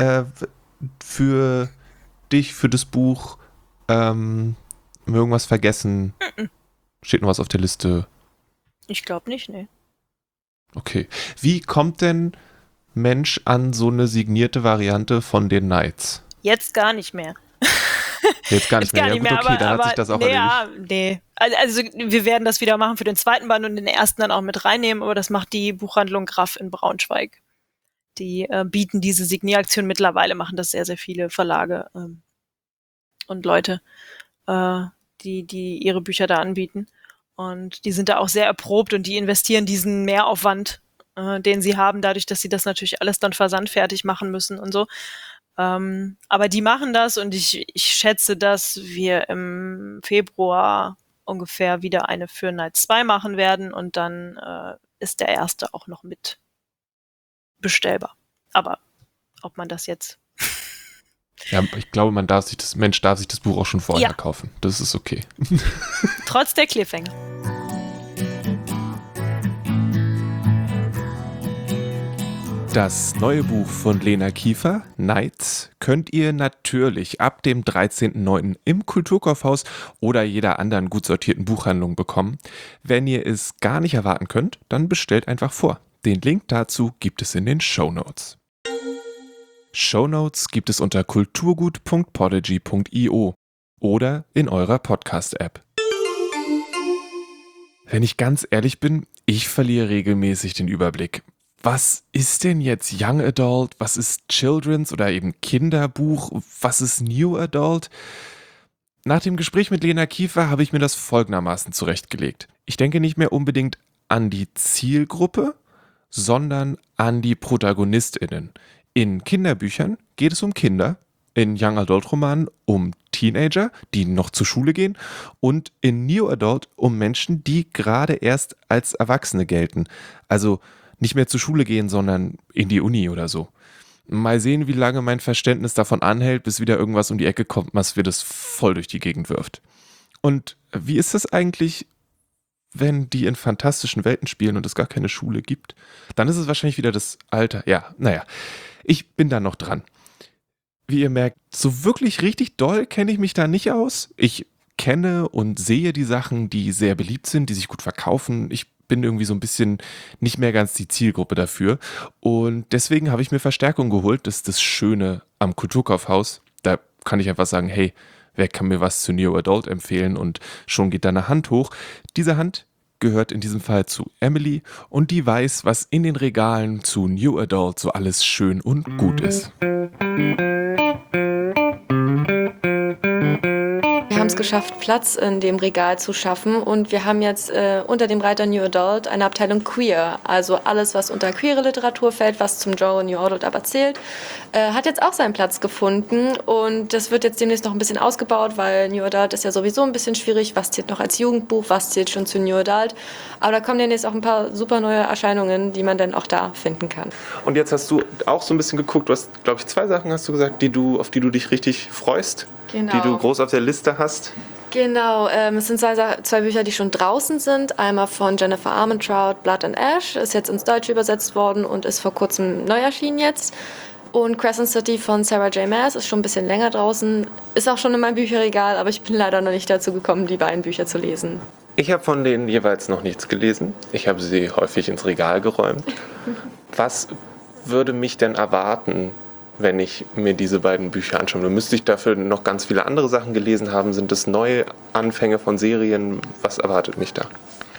A: für dich, für das Buch? Haben wir irgendwas vergessen? Steht noch was auf der Liste?
B: Ich glaube nicht, nee.
A: Okay. Wie kommt denn Mensch an so eine signierte Variante von den Knights?
B: Jetzt gar nicht mehr.
A: Jetzt gar nicht mehr. Ja, gut, okay, dann hat sich das auch erledigt.
B: Nee. Also wir werden das wieder machen für den zweiten Band und den ersten dann auch mit reinnehmen, aber das macht die Buchhandlung Graf in Braunschweig. Die bieten diese Signieraktion mittlerweile, machen das sehr, sehr viele Verlage und Leute, die ihre Bücher da anbieten. Und die sind da auch sehr erprobt und die investieren diesen Mehraufwand, den sie haben, dadurch, dass sie das natürlich alles dann versandfertig machen müssen und so. Aber die machen das und ich schätze, dass wir im Februar ungefähr wieder eine für Knights 2 machen werden und dann ist der erste auch noch mit bestellbar. Aber ob man das jetzt...
A: Ja, ich glaube, Mensch darf sich das Buch auch schon vorher kaufen. Das ist okay.
B: Trotz der Cliffhanger.
A: Das neue Buch von Lena Kiefer, Knights, könnt ihr natürlich ab dem 13.09. im Kulturkaufhaus oder jeder anderen gut sortierten Buchhandlung bekommen. Wenn ihr es gar nicht erwarten könnt, dann bestellt einfach vor. Den Link dazu gibt es in den Shownotes. Shownotes gibt es unter kulturgut.podigy.io oder in eurer Podcast-App. Wenn ich ganz ehrlich bin, ich verliere regelmäßig den Überblick. Was ist denn jetzt Young Adult? Was ist Children's oder eben Kinderbuch? Was ist New Adult? Nach dem Gespräch mit Lena Kiefer habe ich mir das folgendermaßen zurechtgelegt. Ich denke nicht mehr unbedingt an die Zielgruppe, sondern an die ProtagonistInnen. In Kinderbüchern geht es um Kinder, in Young Adult Romanen um Teenager, die noch zur Schule gehen und in New Adult um Menschen, die gerade erst als Erwachsene gelten. Also nicht mehr zur Schule gehen, sondern in die Uni oder so. Mal sehen, wie lange mein Verständnis davon anhält, bis wieder irgendwas um die Ecke kommt, was mir das voll durch die Gegend wirft. Und wie ist das eigentlich, wenn die in fantastischen Welten spielen und es gar keine Schule gibt? Dann ist es wahrscheinlich wieder das Alter. Ja, naja, ich bin da noch dran. Wie ihr merkt, so wirklich richtig doll kenne ich mich da nicht aus. Ich kenne und sehe die Sachen, die sehr beliebt sind, die sich gut verkaufen. Ich bin irgendwie so ein bisschen nicht mehr ganz die Zielgruppe dafür. Und deswegen habe ich mir Verstärkung geholt. Das ist das Schöne am Kulturkaufhaus. Da kann ich einfach sagen, hey, wer kann mir was zu New Adult empfehlen? Und schon geht da eine Hand hoch. Diese Hand gehört in diesem Fall zu Emily und die weiß, was in den Regalen zu New Adult so alles schön und gut ist.
C: Wir haben es geschafft, Platz in dem Regal zu schaffen und wir haben jetzt unter dem Reiter New Adult eine Abteilung Queer, also alles, was unter queere Literatur fällt, was zum Genre New Adult aber zählt, hat jetzt auch seinen Platz gefunden und das wird jetzt demnächst noch ein bisschen ausgebaut, weil New Adult ist ja sowieso ein bisschen schwierig, was zählt noch als Jugendbuch, was zählt schon zu New Adult, aber da kommen demnächst auch ein paar super neue Erscheinungen, die man dann auch da finden kann.
A: Und jetzt hast du auch so ein bisschen geguckt, du hast, glaube ich, 2 Sachen hast du gesagt, auf die du dich richtig freust.
C: Genau.
A: Die du groß auf der Liste hast.
C: Genau, es sind zwei Bücher, die schon draußen sind. Einmal von Jennifer Armentrout, Blood and Ash, ist jetzt ins Deutsche übersetzt worden und ist vor kurzem neu erschienen jetzt. Und Crescent City von Sarah J. Maas ist schon ein bisschen länger draußen, ist auch schon in meinem Bücherregal, aber ich bin leider noch nicht dazu gekommen, die beiden Bücher zu lesen.
A: Ich habe von denen jeweils noch nichts gelesen. Ich habe sie häufig ins Regal geräumt. Was würde mich denn erwarten, wenn ich mir diese beiden Bücher anschaue? Müsste ich dafür noch ganz viele andere Sachen gelesen haben? Sind das neue Anfänge von Serien? Was erwartet mich da?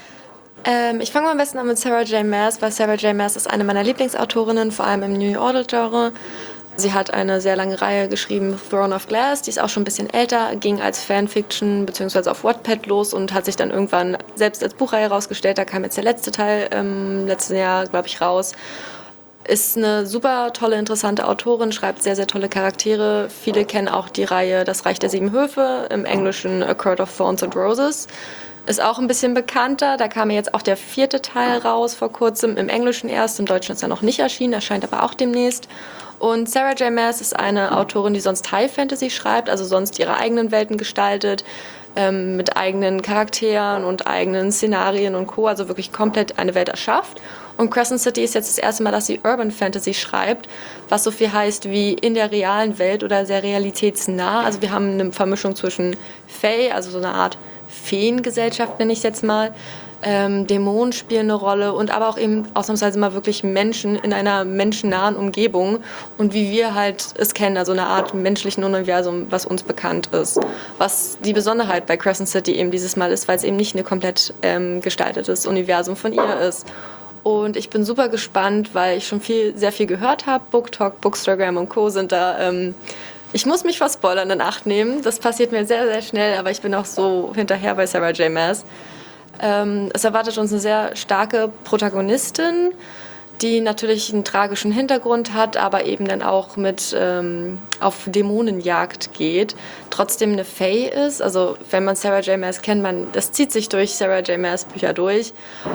C: Ich fange mal am besten an mit Sarah J. Maas, weil Sarah J. Maas ist eine meiner Lieblingsautorinnen, vor allem im New Adult-Genre. Sie hat eine sehr lange Reihe geschrieben, Throne of Glass, die ist auch schon ein bisschen älter, ging als Fanfiction bzw. auf Wattpad los und hat sich dann irgendwann selbst als Buchreihe rausgestellt. Da kam jetzt der letzte Teil im letzten Jahr, glaube ich, raus. Ist eine super tolle, interessante Autorin, schreibt sehr, sehr tolle Charaktere. Viele kennen auch die Reihe Das Reich der 7 Höfe, im Englischen A Court of Thorns and Roses. Ist auch ein bisschen bekannter. Da kam jetzt auch der 4. Teil raus vor kurzem, im Englischen erst, im Deutschen ist er noch nicht erschienen, erscheint aber auch demnächst. Und Sarah J. Maas ist eine Autorin, die sonst High Fantasy schreibt, also sonst ihre eigenen Welten gestaltet, mit eigenen Charakteren und eigenen Szenarien und Co., also wirklich komplett eine Welt erschafft. Und Crescent City ist jetzt das erste Mal, dass sie Urban Fantasy schreibt, was so viel heißt wie in der realen Welt oder sehr realitätsnah. Also wir haben eine Vermischung zwischen Fae, also so eine Art Feengesellschaft nenne ich es jetzt mal, Dämonen spielen eine Rolle und aber auch eben ausnahmsweise mal wirklich Menschen in einer menschennahen Umgebung und wie wir halt es kennen, also eine Art menschlichen Universum, was uns bekannt ist. Was die Besonderheit bei Crescent City eben dieses Mal ist, weil es eben nicht ein komplett gestaltetes Universum von ihr ist. Und ich bin super gespannt, weil ich schon sehr viel gehört habe. BookTok, Bookstagram und Co. sind da. Ich muss mich vor Spoilern in Acht nehmen. Das passiert mir sehr, sehr schnell, aber ich bin auch so hinterher bei Sarah J. Maas. Es erwartet uns eine sehr starke Protagonistin, die natürlich einen tragischen Hintergrund hat, aber eben dann auch mit auf Dämonenjagd geht, trotzdem eine Fae ist. Also wenn man Sarah J. Maas kennt, das zieht sich durch Sarah J. Maas Bücher durch.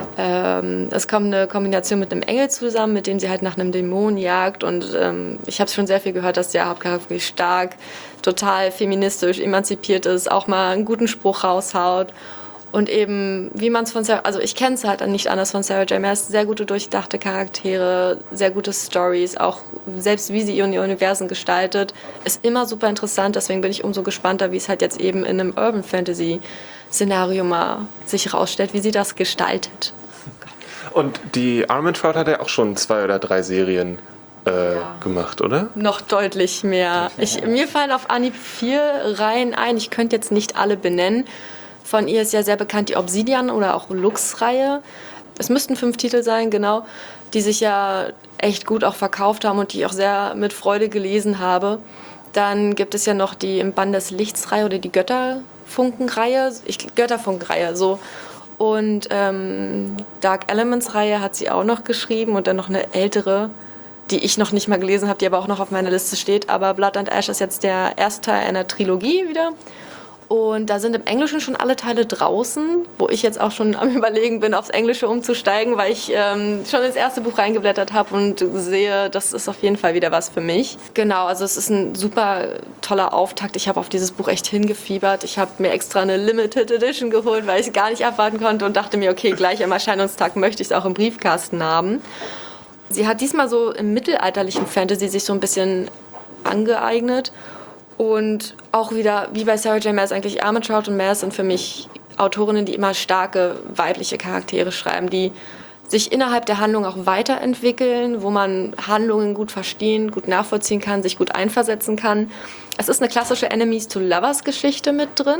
C: Es kommt eine Kombination mit einem Engel zusammen, mit dem sie halt nach einem Dämon jagt und ich habe schon sehr viel gehört, dass der Hauptcharakter wirklich stark, total feministisch, emanzipiert ist, auch mal einen guten Spruch raushaut. Und eben, wie man es von Sarah, also ich kenne es halt nicht anders von Sarah J. Maas, sehr gute durchdachte Charaktere, sehr gute Stories, auch selbst wie sie ihre Universen gestaltet, ist immer super interessant, deswegen bin ich umso gespannter, wie es halt jetzt eben in einem Urban Fantasy Szenario mal sich rausstellt, wie sie das gestaltet.
A: Und die Armentrout hat ja auch schon 2 oder 3 Serien gemacht, oder?
C: Noch deutlich mehr. Mir fallen auf Anhieb 4 Reihen ein, ich könnte jetzt nicht alle benennen. Von ihr ist ja sehr bekannt die Obsidian oder auch Lux-Reihe. Es müssten 5 Titel sein, genau, die sich ja echt gut auch verkauft haben und die ich auch sehr mit Freude gelesen habe. Dann gibt es ja noch die Im Bann des Lichts-Reihe oder die Götterfunken-Reihe, Götterfunken-Reihe, so. Und Dark Elements-Reihe hat sie auch noch geschrieben und dann noch eine ältere, die ich noch nicht mal gelesen habe, die aber auch noch auf meiner Liste steht. Aber Blood and Ash ist jetzt der erste Teil einer Trilogie wieder. Und da sind im Englischen schon alle Teile draußen, wo ich jetzt auch schon am Überlegen bin, aufs Englische umzusteigen, weil ich schon ins erste Buch reingeblättert habe und sehe, das ist auf jeden Fall wieder was für mich. Genau, also es ist ein super toller Auftakt. Ich habe auf dieses Buch echt hingefiebert. Ich habe mir extra eine Limited Edition geholt, weil ich es gar nicht abwarten konnte und dachte mir, okay, gleich am Erscheinungstag möchte ich es auch im Briefkasten haben. Sie hat diesmal so im mittelalterlichen Fantasy sich so ein bisschen angeeignet. Und auch wieder, wie bei Sarah J. Maas, eigentlich Armentrout und Maas sind für mich Autorinnen, die immer starke weibliche Charaktere schreiben, die sich innerhalb der Handlung auch weiterentwickeln, wo man Handlungen gut verstehen, gut nachvollziehen kann, sich gut einversetzen kann. Es ist eine klassische Enemies-to-Lovers-Geschichte mit drin.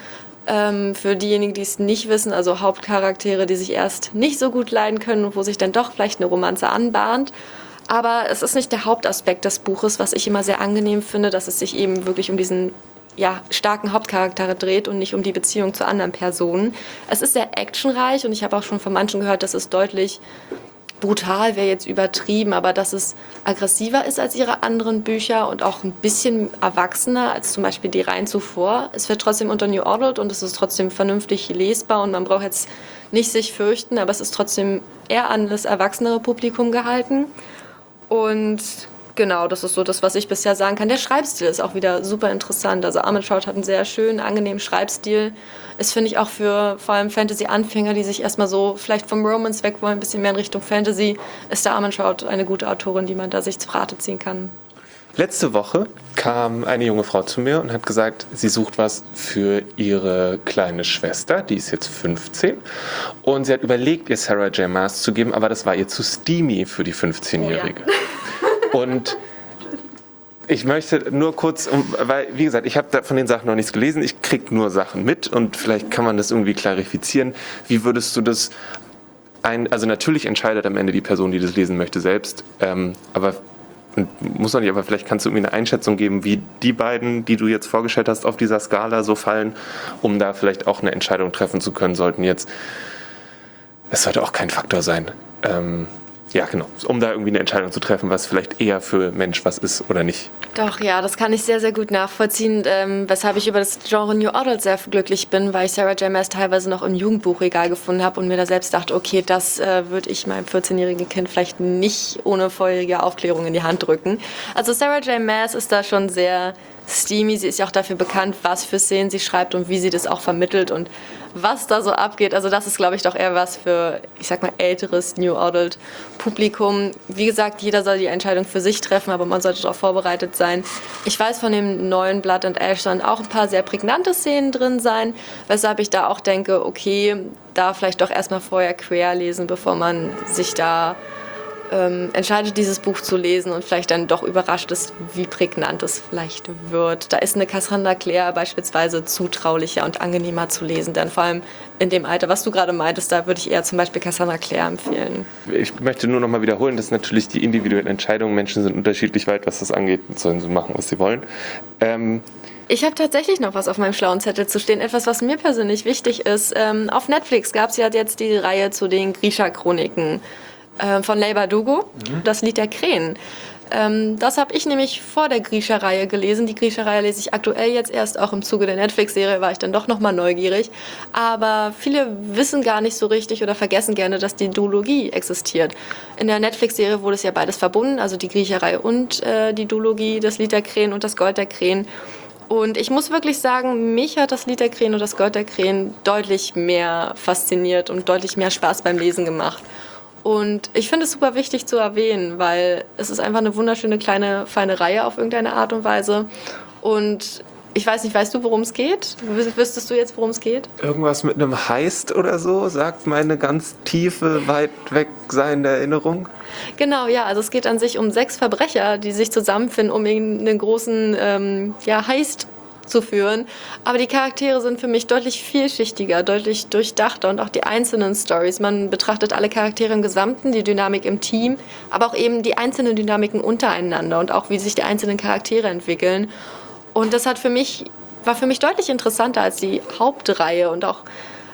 C: Für diejenigen, die es nicht wissen, also Hauptcharaktere, die sich erst nicht so gut leiden können und wo sich dann doch vielleicht eine Romanze anbahnt. Aber es ist nicht der Hauptaspekt des Buches, was ich immer sehr angenehm finde, dass es sich eben wirklich um diesen starken Hauptcharakter dreht und nicht um die Beziehung zu anderen Personen. Es ist sehr actionreich und ich habe auch schon von manchen gehört, dass es deutlich brutal, wäre jetzt übertrieben, aber dass es aggressiver ist als ihre anderen Bücher und auch ein bisschen erwachsener als zum Beispiel die Reihen zuvor. Es wird trotzdem unter New Adult und es ist trotzdem vernünftig lesbar und man braucht jetzt nicht sich fürchten, aber es ist trotzdem eher an das erwachsenere Publikum gehalten. Und genau, das ist so das, was ich bisher sagen kann. Der Schreibstil ist auch wieder super interessant. Also Armentrout hat einen sehr schönen, angenehmen Schreibstil. Ist, finde ich, auch für vor allem Fantasy-Anfänger, die sich erstmal so vielleicht vom Romance weg wollen, ein bisschen mehr in Richtung Fantasy, ist der Armentrout eine gute Autorin, die man da sich zu Rate ziehen kann.
A: Letzte Woche kam eine junge Frau zu mir und hat gesagt, sie sucht was für ihre kleine Schwester, die ist jetzt 15. Und sie hat überlegt, ihr Sarah J. Maas zu geben, aber das war ihr zu steamy für die 15-Jährige. Oh ja. Und ich möchte nur kurz, weil, wie gesagt, ich habe von den Sachen noch nichts gelesen, ich kriege nur Sachen mit und vielleicht kann man das irgendwie klarifizieren. Wie würdest du das also natürlich entscheidet am Ende die Person, die das lesen möchte, selbst, aber muss man nicht, aber vielleicht kannst du irgendwie eine Einschätzung geben, wie die beiden, die du jetzt vorgestellt hast, auf dieser Skala so fallen, um da vielleicht auch eine Entscheidung treffen zu können, sollten jetzt, es sollte auch kein Faktor sein, ja genau, um da irgendwie eine Entscheidung zu treffen, was vielleicht eher für Mensch was ist oder nicht.
C: Doch, ja, das kann ich sehr, sehr gut nachvollziehen, weshalb ich über das Genre New Adult sehr glücklich bin, weil ich Sarah J. Maas teilweise noch im Jugendbuchregal gefunden habe und mir da selbst dachte, okay, das würde ich meinem 14-jährigen Kind vielleicht nicht ohne vorherige Aufklärung in die Hand drücken. Also Sarah J. Maas ist da schon sehr steamy, sie ist ja auch dafür bekannt, was für Szenen sie schreibt und wie sie das auch vermittelt und was da so abgeht. Also das ist, glaube ich, doch eher was für, ich sag mal, älteres New Adult Publikum. Wie gesagt, jeder soll die Entscheidung für sich treffen, aber man sollte darauf vorbereitet sein. Ich weiß, von dem neuen Blood and Ash sollen auch ein paar sehr prägnante Szenen drin sein, weshalb ich da auch denke, okay, da vielleicht doch erstmal vorher quer lesen, bevor man sich da entscheidet, dieses Buch zu lesen und vielleicht dann doch überrascht ist, wie prägnant es vielleicht wird. Da ist eine Cassandra Clare beispielsweise zutraulicher und angenehmer zu lesen, denn vor allem in dem Alter, was du gerade meintest, da würde ich eher zum Beispiel Cassandra Clare empfehlen.
A: Ich möchte nur noch mal wiederholen, dass natürlich die individuellen Entscheidungen, Menschen sind unterschiedlich weit, was das angeht, sollen sie machen, was sie wollen.
C: Ich habe tatsächlich noch was auf meinem schlauen Zettel zu stehen, etwas, was mir persönlich wichtig ist. Auf Netflix gab es ja jetzt die Reihe zu den Grisha-Chroniken von Leigh Bardugo, das Lied der Krähen. Das habe ich nämlich vor der Grisha-Reihe gelesen. Die Grisha-Reihe lese ich aktuell jetzt erst, auch im Zuge der Netflix-Serie war ich dann doch nochmal neugierig. Aber viele wissen gar nicht so richtig oder vergessen gerne, dass die Duologie existiert. In der Netflix-Serie wurde es ja beides verbunden, also die Grisha-Reihe und die Duologie, das Lied der Krähen und das Gold der Krähen. Und ich muss wirklich sagen, mich hat das Lied der Krähen und das Gold der Krähen deutlich mehr fasziniert und deutlich mehr Spaß beim Lesen gemacht. Und ich finde es super wichtig zu erwähnen, weil es ist einfach eine wunderschöne, kleine, feine Reihe auf irgendeine Art und Weise. Und ich weiß nicht, weißt du, worum es geht? Wüsstest du jetzt, worum es geht?
A: Irgendwas mit einem Heist oder so, sagt meine ganz tiefe, weit weg seiende Erinnerung.
C: Genau, ja, also es geht an sich um 6 Verbrecher, die sich zusammenfinden, um einen großen Heist zu führen. Aber die Charaktere sind für mich deutlich vielschichtiger, deutlich durchdachter und auch die einzelnen Storys. Man betrachtet alle Charaktere im Gesamten, die Dynamik im Team, aber auch eben die einzelnen Dynamiken untereinander und auch wie sich die einzelnen Charaktere entwickeln. Und das war für mich deutlich interessanter als die Hauptreihe und auch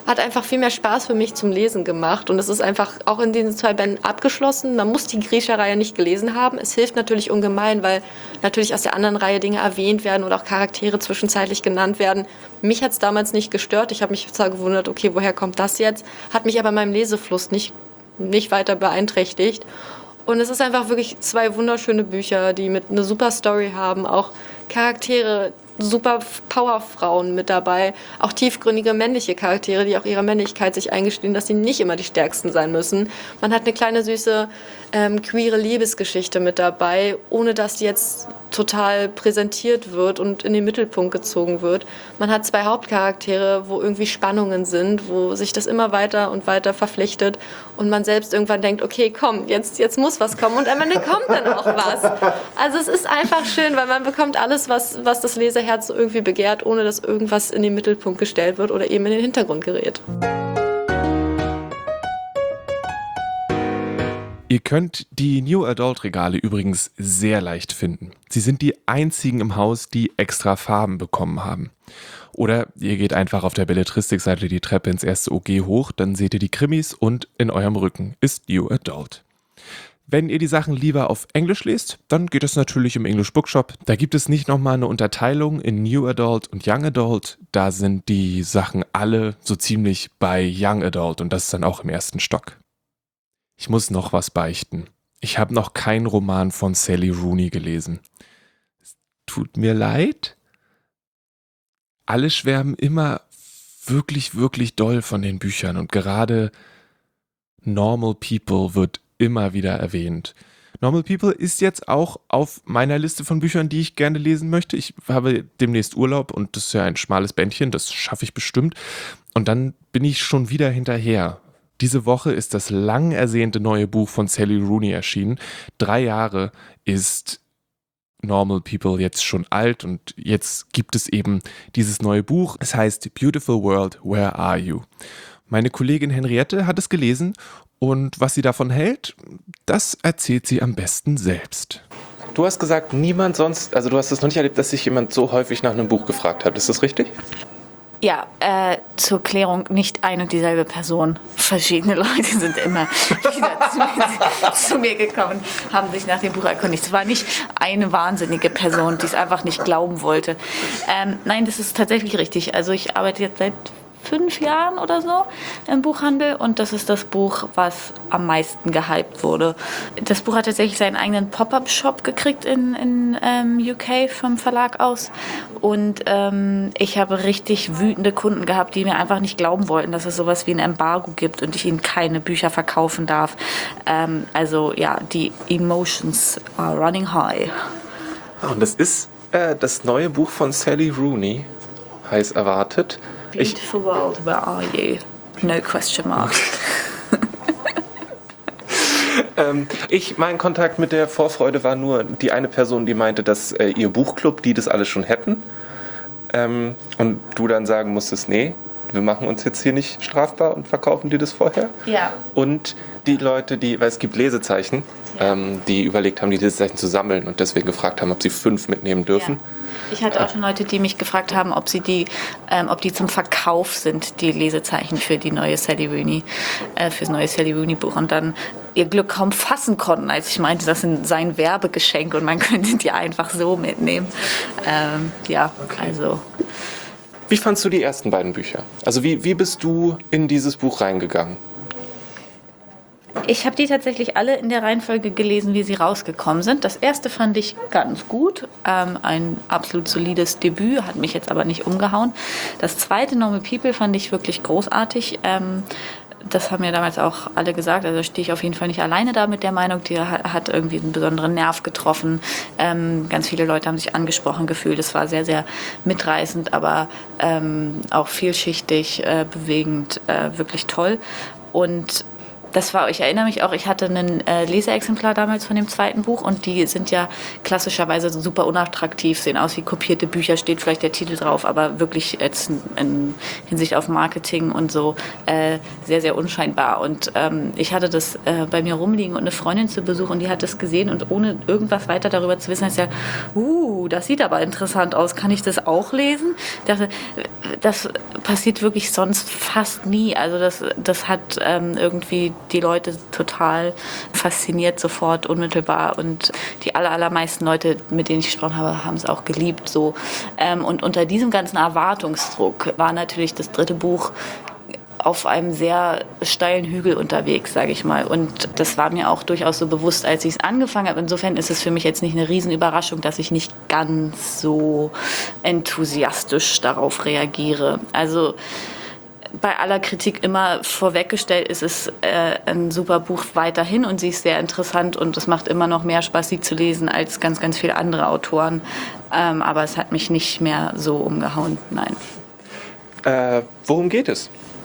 C: hat einfach viel mehr Spaß für mich zum Lesen gemacht. Und es ist einfach auch in diesen 2 Bänden abgeschlossen. Man muss die Grisha-Reihe nicht gelesen haben. Es hilft natürlich ungemein, weil natürlich aus der anderen Reihe Dinge erwähnt werden oder auch Charaktere zwischenzeitlich genannt werden. Mich hat es damals nicht gestört. Ich habe mich zwar gewundert, okay, woher kommt das jetzt? Hat mich aber in meinem Lesefluss nicht weiter beeinträchtigt. Und es ist einfach wirklich 2 wunderschöne Bücher, die mit eine super Story haben, auch Charaktere, super Powerfrauen mit dabei, auch tiefgründige männliche Charaktere, die auch ihrer Männlichkeit sich eingestehen, dass sie nicht immer die Stärksten sein müssen. Man hat eine kleine süße queere Liebesgeschichte mit dabei, ohne dass die jetzt total präsentiert wird und in den Mittelpunkt gezogen wird. Man hat 2 Hauptcharaktere, wo irgendwie Spannungen sind, wo sich das immer weiter und weiter verflechtet und man selbst irgendwann denkt, okay, komm, jetzt muss was kommen und am Ende kommt dann auch was. Also es ist einfach schön, weil man bekommt alles, was das Leserherz so irgendwie begehrt, ohne dass irgendwas in den Mittelpunkt gestellt wird oder eben in den Hintergrund gerät.
A: Ihr könnt die New Adult Regale übrigens sehr leicht finden. Sie sind die einzigen im Haus, die extra Farben bekommen haben. Oder ihr geht einfach auf der Belletristik-Seite die Treppe ins erste OG hoch, dann seht ihr die Krimis und in eurem Rücken ist New Adult. Wenn ihr die Sachen lieber auf Englisch lest, dann geht es natürlich im English Bookshop. Da gibt es nicht nochmal eine Unterteilung in New Adult und Young Adult. Da sind die Sachen alle so ziemlich bei Young Adult und das ist dann auch im ersten Stock. Ich muss noch was beichten. Ich habe noch keinen Roman von Sally Rooney gelesen. Es tut mir leid. Alle schwärmen immer wirklich, wirklich doll von den Büchern und gerade Normal People wird immer wieder erwähnt. Normal People ist jetzt auch auf meiner Liste von Büchern, die ich gerne lesen möchte. Ich habe demnächst Urlaub und das ist ja ein schmales Bändchen, das schaffe ich bestimmt. Und dann bin ich schon wieder hinterher. Diese Woche ist das lang ersehnte neue Buch von Sally Rooney erschienen. 3 Jahre ist Normal People jetzt schon alt und jetzt gibt es eben dieses neue Buch. Es heißt Beautiful World, Where Are You? Meine Kollegin Henriette hat es gelesen und was sie davon hält, das erzählt sie am besten selbst.
D: Du hast gesagt, niemand sonst, also du hast es noch nicht erlebt, dass sich jemand so häufig nach einem Buch gefragt hat. Ist das richtig?
E: Ja, zur Klärung, nicht ein und dieselbe Person. Verschiedene Leute sind immer wieder zu mir gekommen, haben sich nach dem Buch erkundigt. Es war nicht eine wahnsinnige Person, die es einfach nicht glauben wollte. Nein, das ist tatsächlich richtig. Also ich arbeite jetzt seit 5 Jahren oder so im Buchhandel und das ist das Buch, was am meisten gehypt wurde. Das Buch hat tatsächlich seinen eigenen Pop-up-Shop gekriegt in UK vom Verlag aus und ich habe richtig wütende Kunden gehabt, die mir einfach nicht glauben wollten, dass es sowas wie ein Embargo gibt und ich ihnen keine Bücher verkaufen darf. Also ja, die Emotions are running high.
D: Und das ist das neue Buch von Sally Rooney, heiß erwartet.
E: Beautiful World, Where Are You? No question mark.
D: Mein Kontakt mit der Vorfreude war nur die eine Person, die meinte, dass ihr Buchclub, die das alles schon hätten. Und du dann sagen musstest, nee, wir machen uns jetzt hier nicht strafbar und verkaufen dir das vorher.
E: Ja.
D: Und die Leute, weil es gibt Lesezeichen, die überlegt haben, die Lesezeichen zu sammeln und deswegen gefragt haben, ob sie 5 mitnehmen dürfen.
E: Ja. Ich hatte auch schon Leute, die mich gefragt haben, ob die zum Verkauf sind, die Lesezeichen für die neue Sally Rooney, fürs neue Sally Rooney Buch und dann ihr Glück kaum fassen konnten, als ich meinte, das sind sein Werbegeschenk und man könnte die einfach so mitnehmen. Also.
D: Wie fandst du die ersten beiden Bücher? Also wie bist du in dieses Buch reingegangen?
E: Ich habe die tatsächlich alle in der Reihenfolge gelesen, wie sie rausgekommen sind. Das erste fand ich ganz gut, ein absolut solides Debüt, hat mich jetzt aber nicht umgehauen. Das zweite, Normal People, fand ich wirklich großartig. Das haben ja damals auch alle gesagt, also stehe ich auf jeden Fall nicht alleine da mit der Meinung, die hat irgendwie einen besonderen Nerv getroffen. Ganz viele Leute haben sich angesprochen gefühlt, es war sehr, sehr mitreißend, aber auch vielschichtig, bewegend, wirklich toll. Und ich erinnere mich auch, ich hatte ein Leseexemplar damals von dem zweiten Buch und die sind ja klassischerweise super unattraktiv, sehen aus wie kopierte Bücher, steht vielleicht der Titel drauf, aber wirklich jetzt in Hinsicht auf Marketing und so sehr, sehr unscheinbar. Und ich hatte das bei mir rumliegen und eine Freundin zu Besuch und die hat das gesehen und ohne irgendwas weiter darüber zu wissen, hat sie gesagt, das sieht aber interessant aus, kann ich das auch lesen? Ich dachte, das passiert wirklich sonst fast nie. Also das hat irgendwie die Leute total fasziniert, sofort, unmittelbar. Und die allermeisten Leute, mit denen ich gesprochen habe, haben es auch geliebt. So. Und unter diesem ganzen Erwartungsdruck war natürlich das dritte Buch auf einem sehr steilen Hügel unterwegs, sage ich mal. Und das war mir auch durchaus so bewusst, als ich es angefangen habe. Insofern ist es für mich jetzt nicht eine Riesenüberraschung, dass ich nicht ganz so enthusiastisch darauf reagiere. Also bei aller Kritik immer vorweggestellt, ist es ein super Buch weiterhin und sie ist sehr interessant und es macht immer noch mehr Spaß, sie zu lesen als ganz, ganz viele andere Autoren. Aber es hat mich nicht mehr so umgehauen, nein.
D: Worum geht es?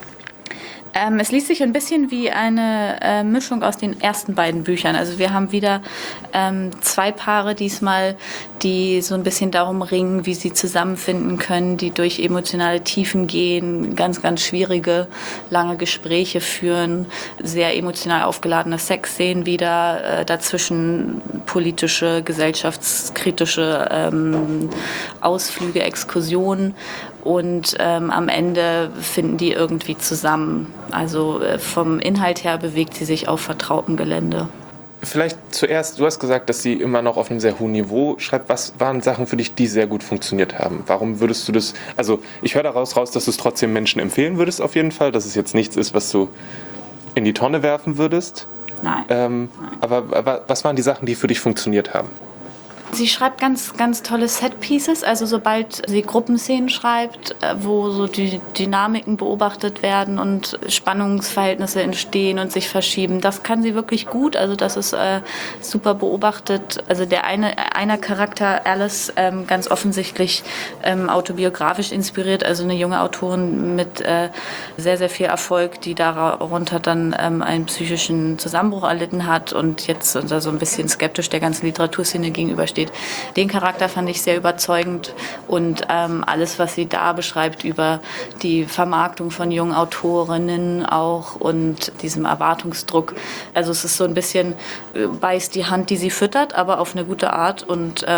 E: Es liest sich ein bisschen wie eine Mischung aus den ersten beiden Büchern. Also wir haben wieder zwei Paare diesmal, die so ein bisschen darum ringen, wie sie zusammenfinden können, die durch emotionale Tiefen gehen, ganz, ganz schwierige, lange Gespräche führen, sehr emotional aufgeladene Sexszenen wieder, dazwischen politische, gesellschaftskritische Ausflüge, Exkursionen. Und am Ende finden die irgendwie zusammen. Also vom Inhalt her bewegt sie sich auf vertrautem Gelände.
D: Vielleicht zuerst, du hast gesagt, dass sie immer noch auf einem sehr hohen Niveau schreibt. Was waren Sachen für dich, die sehr gut funktioniert haben? Warum würdest du das, also ich höre daraus raus, dass du es trotzdem Menschen empfehlen würdest auf jeden Fall, dass es jetzt nichts ist, was du in die Tonne werfen würdest?
E: Nein.
D: Aber was waren die Sachen, die für dich funktioniert haben?
E: Sie schreibt ganz, ganz tolle Set-Pieces, also sobald sie Gruppenszenen schreibt, wo so die Dynamiken beobachtet werden und Spannungsverhältnisse entstehen und sich verschieben, das kann sie wirklich gut, also das ist super beobachtet. Also einer Charakter, Alice, ganz offensichtlich autobiografisch inspiriert, also eine junge Autorin mit sehr, sehr viel Erfolg, die darunter dann einen psychischen Zusammenbruch erlitten hat und jetzt so ein bisschen skeptisch der ganzen Literaturszene gegenübersteht. Den Charakter fand ich sehr überzeugend und alles, was sie da beschreibt über die Vermarktung von jungen Autorinnen auch und diesem Erwartungsdruck. Also es ist so ein bisschen, beißt die Hand, die sie füttert, aber auf eine gute Art und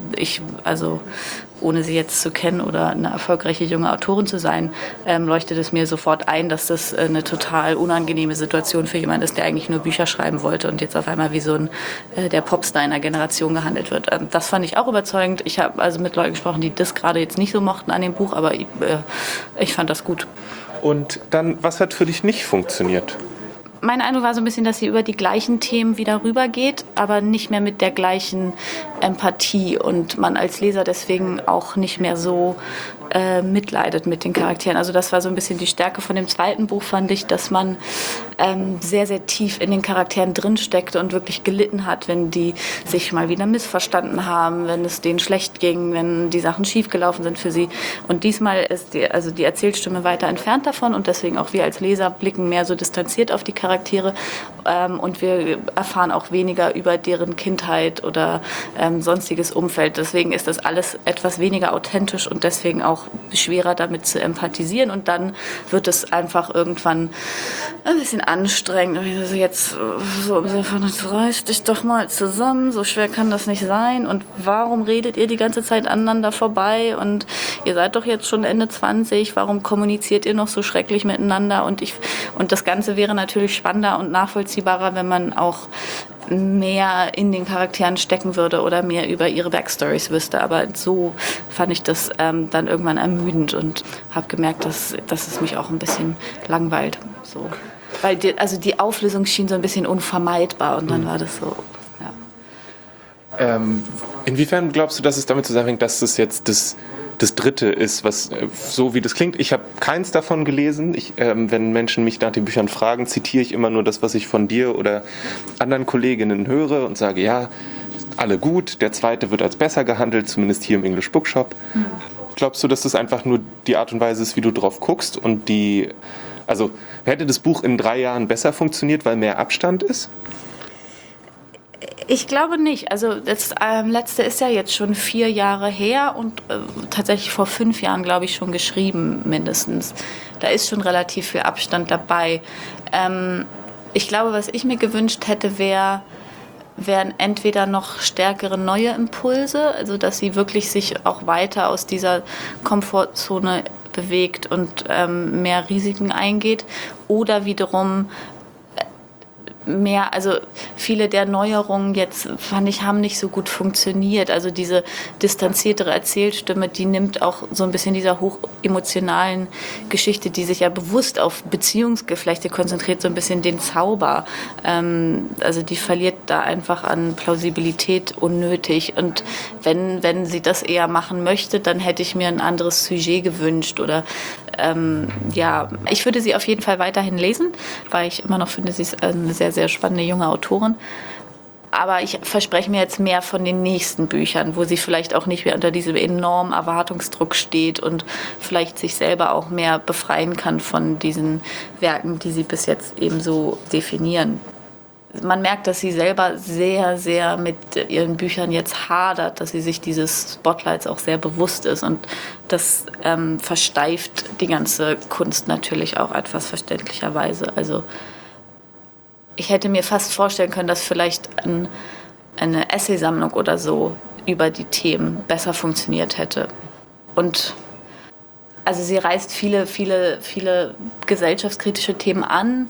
E: ohne sie jetzt zu kennen oder eine erfolgreiche junge Autorin zu sein, leuchtet es mir sofort ein, dass das eine total unangenehme Situation für jemanden ist, der eigentlich nur Bücher schreiben wollte und jetzt auf einmal wie so der Popstar einer Generation gehandelt wird. Das fand ich auch überzeugend. Ich habe also mit Leuten gesprochen, die das gerade jetzt nicht so mochten an dem Buch, aber ich fand das gut.
D: Und dann, was hat für dich nicht funktioniert?
E: Mein Eindruck war so ein bisschen, dass sie über die gleichen Themen wieder rübergeht, aber nicht mehr mit der gleichen Empathie und man als Leser deswegen auch nicht mehr so mitleidet mit den Charakteren. Also das war so ein bisschen die Stärke von dem zweiten Buch, fand ich, dass man sehr, sehr tief in den Charakteren drinsteckte und wirklich gelitten hat, wenn die sich mal wieder missverstanden haben, wenn es denen schlecht ging, wenn die Sachen schiefgelaufen sind für sie. Und diesmal ist die Erzählstimme weiter entfernt davon und deswegen auch wir als Leser blicken mehr so distanziert auf die Charaktere und wir erfahren auch weniger über deren Kindheit oder sonstiges Umfeld. Deswegen ist das alles etwas weniger authentisch und deswegen auch schwerer damit zu empathisieren und dann wird es einfach irgendwann ein bisschen anstrengend. Also jetzt so im Sinne von, reiß dich doch mal zusammen, so schwer kann das nicht sein und warum redet ihr die ganze Zeit aneinander vorbei und ihr seid doch jetzt schon Ende 20, warum kommuniziert ihr noch so schrecklich miteinander und das Ganze wäre natürlich spannender und nachvollziehbarer, wenn man auch mehr in den Charakteren stecken würde oder mehr über ihre Backstories wüsste. Aber so fand ich das dann irgendwann ermüdend und habe gemerkt, dass es mich auch ein bisschen langweilt. So. Weil die Auflösung schien so ein bisschen unvermeidbar und dann war das so, ja.
D: Inwiefern glaubst du, dass es damit zusammenhängt, dass es jetzt das dritte ist, was so wie das klingt? Ich habe keins davon gelesen. Wenn Menschen mich nach den Büchern fragen, zitiere ich immer nur das, was ich von dir oder anderen Kolleginnen höre und sage, ja, alle gut, der zweite wird als besser gehandelt, zumindest hier im English Bookshop. Glaubst du, dass das einfach nur die Art und Weise ist, wie du drauf guckst und die Also hätte das Buch in 3 Jahren besser funktioniert, weil mehr Abstand ist?
E: Ich glaube nicht. Also das letzte ist ja jetzt schon 4 Jahre her und tatsächlich vor 5 Jahren, glaube ich, schon geschrieben mindestens. Da ist schon relativ viel Abstand dabei. Ich glaube, was ich mir gewünscht hätte, wären entweder noch stärkere neue Impulse, also dass sie wirklich sich auch weiter aus dieser Komfortzone bewegt und mehr Risiken eingeht, oder wiederum mehr, also viele der Neuerungen jetzt, fand ich, haben nicht so gut funktioniert. Also diese distanziertere Erzählstimme, die nimmt auch so ein bisschen dieser hochemotionalen Geschichte, die sich ja bewusst auf Beziehungsgeflechte konzentriert, so ein bisschen den Zauber. Also die verliert da einfach an Plausibilität unnötig. Und wenn sie das eher machen möchte, dann hätte ich mir ein anderes Sujet gewünscht. Oder ja, ich würde sie auf jeden Fall weiterhin lesen, weil ich immer noch finde, sie ist eine sehr, sehr spannende junge Autorin. Aber ich verspreche mir jetzt mehr von den nächsten Büchern, wo sie vielleicht auch nicht mehr unter diesem enormen Erwartungsdruck steht und vielleicht sich selber auch mehr befreien kann von diesen Werken, die sie bis jetzt eben so definieren. Man merkt, dass sie selber sehr, sehr mit ihren Büchern jetzt hadert, dass sie sich dieses Spotlights auch sehr bewusst ist. Und das versteift die ganze Kunst natürlich auch etwas verständlicherweise. Also ich hätte mir fast vorstellen können, dass vielleicht eine Essaysammlung oder so über die Themen besser funktioniert hätte. Und also sie reißt viele, viele, viele gesellschaftskritische Themen an,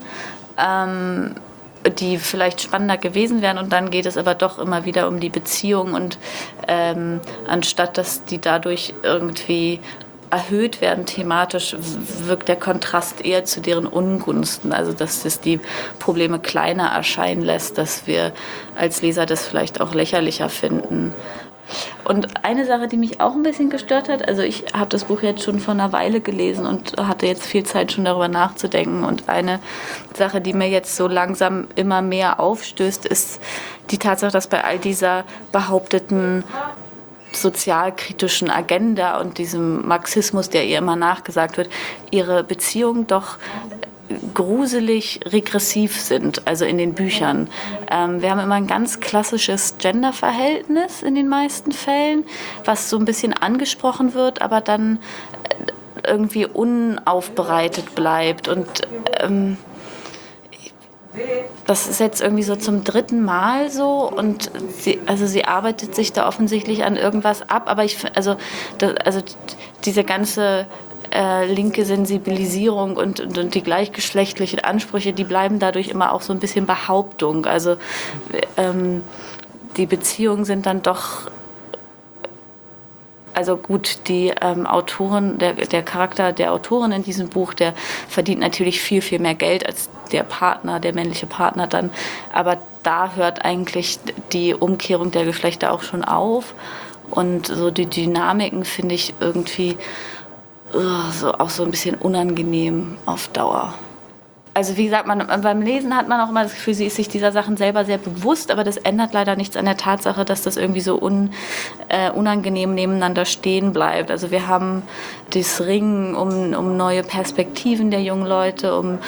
E: die vielleicht spannender gewesen wären, und dann geht es aber doch immer wieder um die Beziehung, und anstatt dass die dadurch irgendwie erhöht werden thematisch, wirkt der Kontrast eher zu deren Ungunsten, also dass es die Probleme kleiner erscheinen lässt, dass wir als Leser das vielleicht auch lächerlicher finden. Und eine Sache, die mich auch ein bisschen gestört hat, also ich habe das Buch jetzt schon vor einer Weile gelesen und hatte jetzt viel Zeit schon darüber nachzudenken, und eine Sache, die mir jetzt so langsam immer mehr aufstößt, ist die Tatsache, dass bei all dieser behaupteten sozialkritischen Agenda und diesem Marxismus, der ihr immer nachgesagt wird, ihre Beziehungen doch gruselig regressiv sind, also in den Büchern. Wir haben immer ein ganz klassisches Genderverhältnis in den meisten Fällen, was so ein bisschen angesprochen wird, aber dann irgendwie unaufbereitet bleibt. Und das ist jetzt irgendwie so zum 3. Mal so, und sie arbeitet sich da offensichtlich an irgendwas ab, aber diese ganze linke Sensibilisierung und die gleichgeschlechtlichen Ansprüche, die bleiben dadurch immer auch so ein bisschen Behauptung. Also die Beziehungen sind dann doch, also gut, die Autorin, der Charakter der Autorin in diesem Buch, der verdient natürlich viel, viel mehr Geld als der Partner, der männliche Partner dann. Aber da hört eigentlich die Umkehrung der Geschlechter auch schon auf. Und so die Dynamiken finde ich irgendwie auch so ein bisschen unangenehm auf Dauer. Also wie gesagt, beim Lesen hat man auch immer das Gefühl, sie ist sich dieser Sachen selber sehr bewusst, aber das ändert leider nichts an der Tatsache, dass das irgendwie so unangenehm nebeneinander stehen bleibt. Also wir haben das Ringen um neue Perspektiven der jungen Leute, um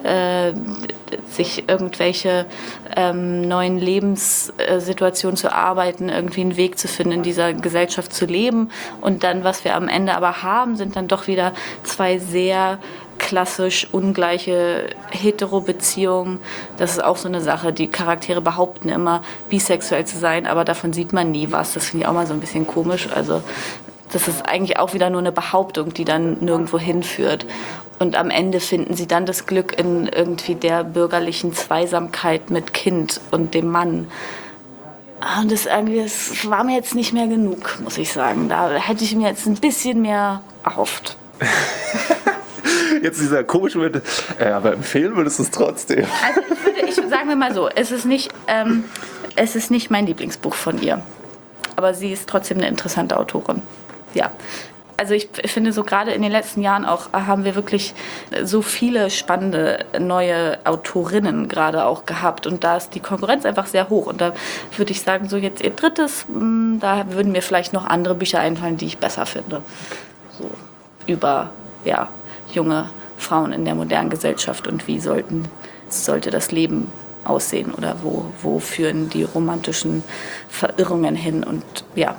E: sich irgendwelche neuen Lebenssituationen zu arbeiten, irgendwie einen Weg zu finden, in dieser Gesellschaft zu leben. Und dann, was wir am Ende aber haben, sind dann doch wieder 2 sehr klassisch ungleiche Hetero-Beziehungen. Das ist auch so eine Sache. Die Charaktere behaupten immer, bisexuell zu sein, aber davon sieht man nie was. Das finde ich auch mal so ein bisschen komisch. Also das ist eigentlich auch wieder nur eine Behauptung, die dann nirgendwo hinführt. Und am Ende finden sie dann das Glück in irgendwie der bürgerlichen Zweisamkeit mit Kind und dem Mann. Und das war mir jetzt nicht mehr genug, muss ich sagen. Da hätte ich mir jetzt ein bisschen mehr erhofft.
D: Jetzt dieser komische Moment, aber empfehlen würdest du es trotzdem.
E: Also sagen wir mal so, es ist nicht mein Lieblingsbuch von ihr. Aber sie ist trotzdem eine interessante Autorin. Ja. Also ich finde, so gerade in den letzten Jahren auch haben wir wirklich so viele spannende neue Autorinnen gerade auch gehabt. Und da ist die Konkurrenz einfach sehr hoch. Und da würde ich sagen, so jetzt ihr 3., da würden mir vielleicht noch andere Bücher einfallen, die ich besser finde. So über, ja, junge Frauen in der modernen Gesellschaft und wie sollte das Leben aussehen oder wo führen die romantischen Verirrungen hin und ja.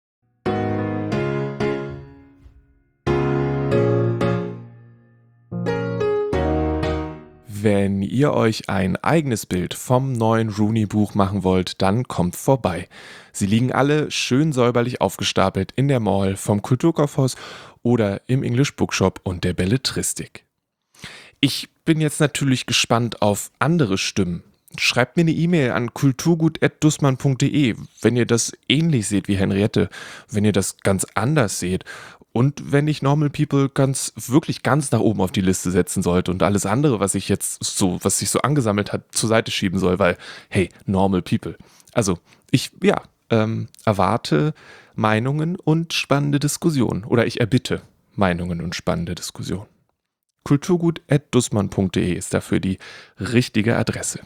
A: Wenn ihr euch ein eigenes Bild vom neuen Rooney-Buch machen wollt, dann kommt vorbei. Sie liegen alle schön säuberlich aufgestapelt in der Mall vom Kulturkaufhaus oder im English Bookshop und der Belletristik. Ich bin jetzt natürlich gespannt auf andere Stimmen. Schreibt mir eine E-Mail an kulturgut@dussmann.de, wenn ihr das ähnlich seht wie Henriette, wenn ihr das ganz anders seht und wenn ich Normal People wirklich ganz nach oben auf die Liste setzen sollte und alles andere, was sich so angesammelt hat, zur Seite schieben soll, weil, hey, Normal People. Also, ich erwarte Meinungen und spannende Diskussionen oder ich erbitte Meinungen und spannende Diskussionen. kulturgut@dussmann.de ist dafür die richtige Adresse.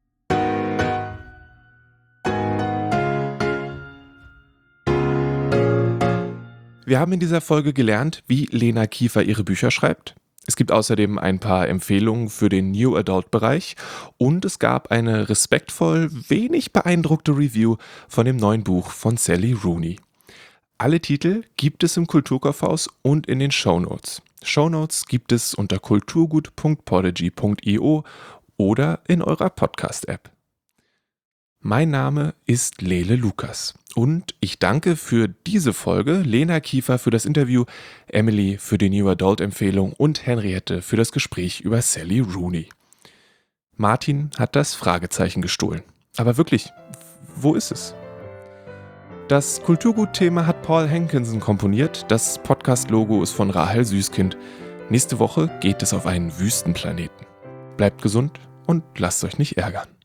A: Wir haben in dieser Folge gelernt, wie Lena Kiefer ihre Bücher schreibt. Es gibt außerdem ein paar Empfehlungen für den New Adult-Bereich und es gab eine respektvoll wenig beeindruckte Review von dem neuen Buch von Sally Rooney. Alle Titel gibt es im Kulturkaufhaus und in den Shownotes. Shownotes gibt es unter kulturgut.podigy.io oder in eurer Podcast-App. Mein Name ist Lele Lukas und ich danke für diese Folge Lena Kiefer für das Interview, Emily für die New Adult-Empfehlung und Henriette für das Gespräch über Sally Rooney. Martin hat das Fragezeichen gestohlen. Aber wirklich, wo ist es? Das Kulturgut-Thema hat Paul Hankinson komponiert, das Podcast-Logo ist von Rahel Süßkind. Nächste Woche geht es auf einen Wüstenplaneten. Bleibt gesund und lasst euch nicht ärgern.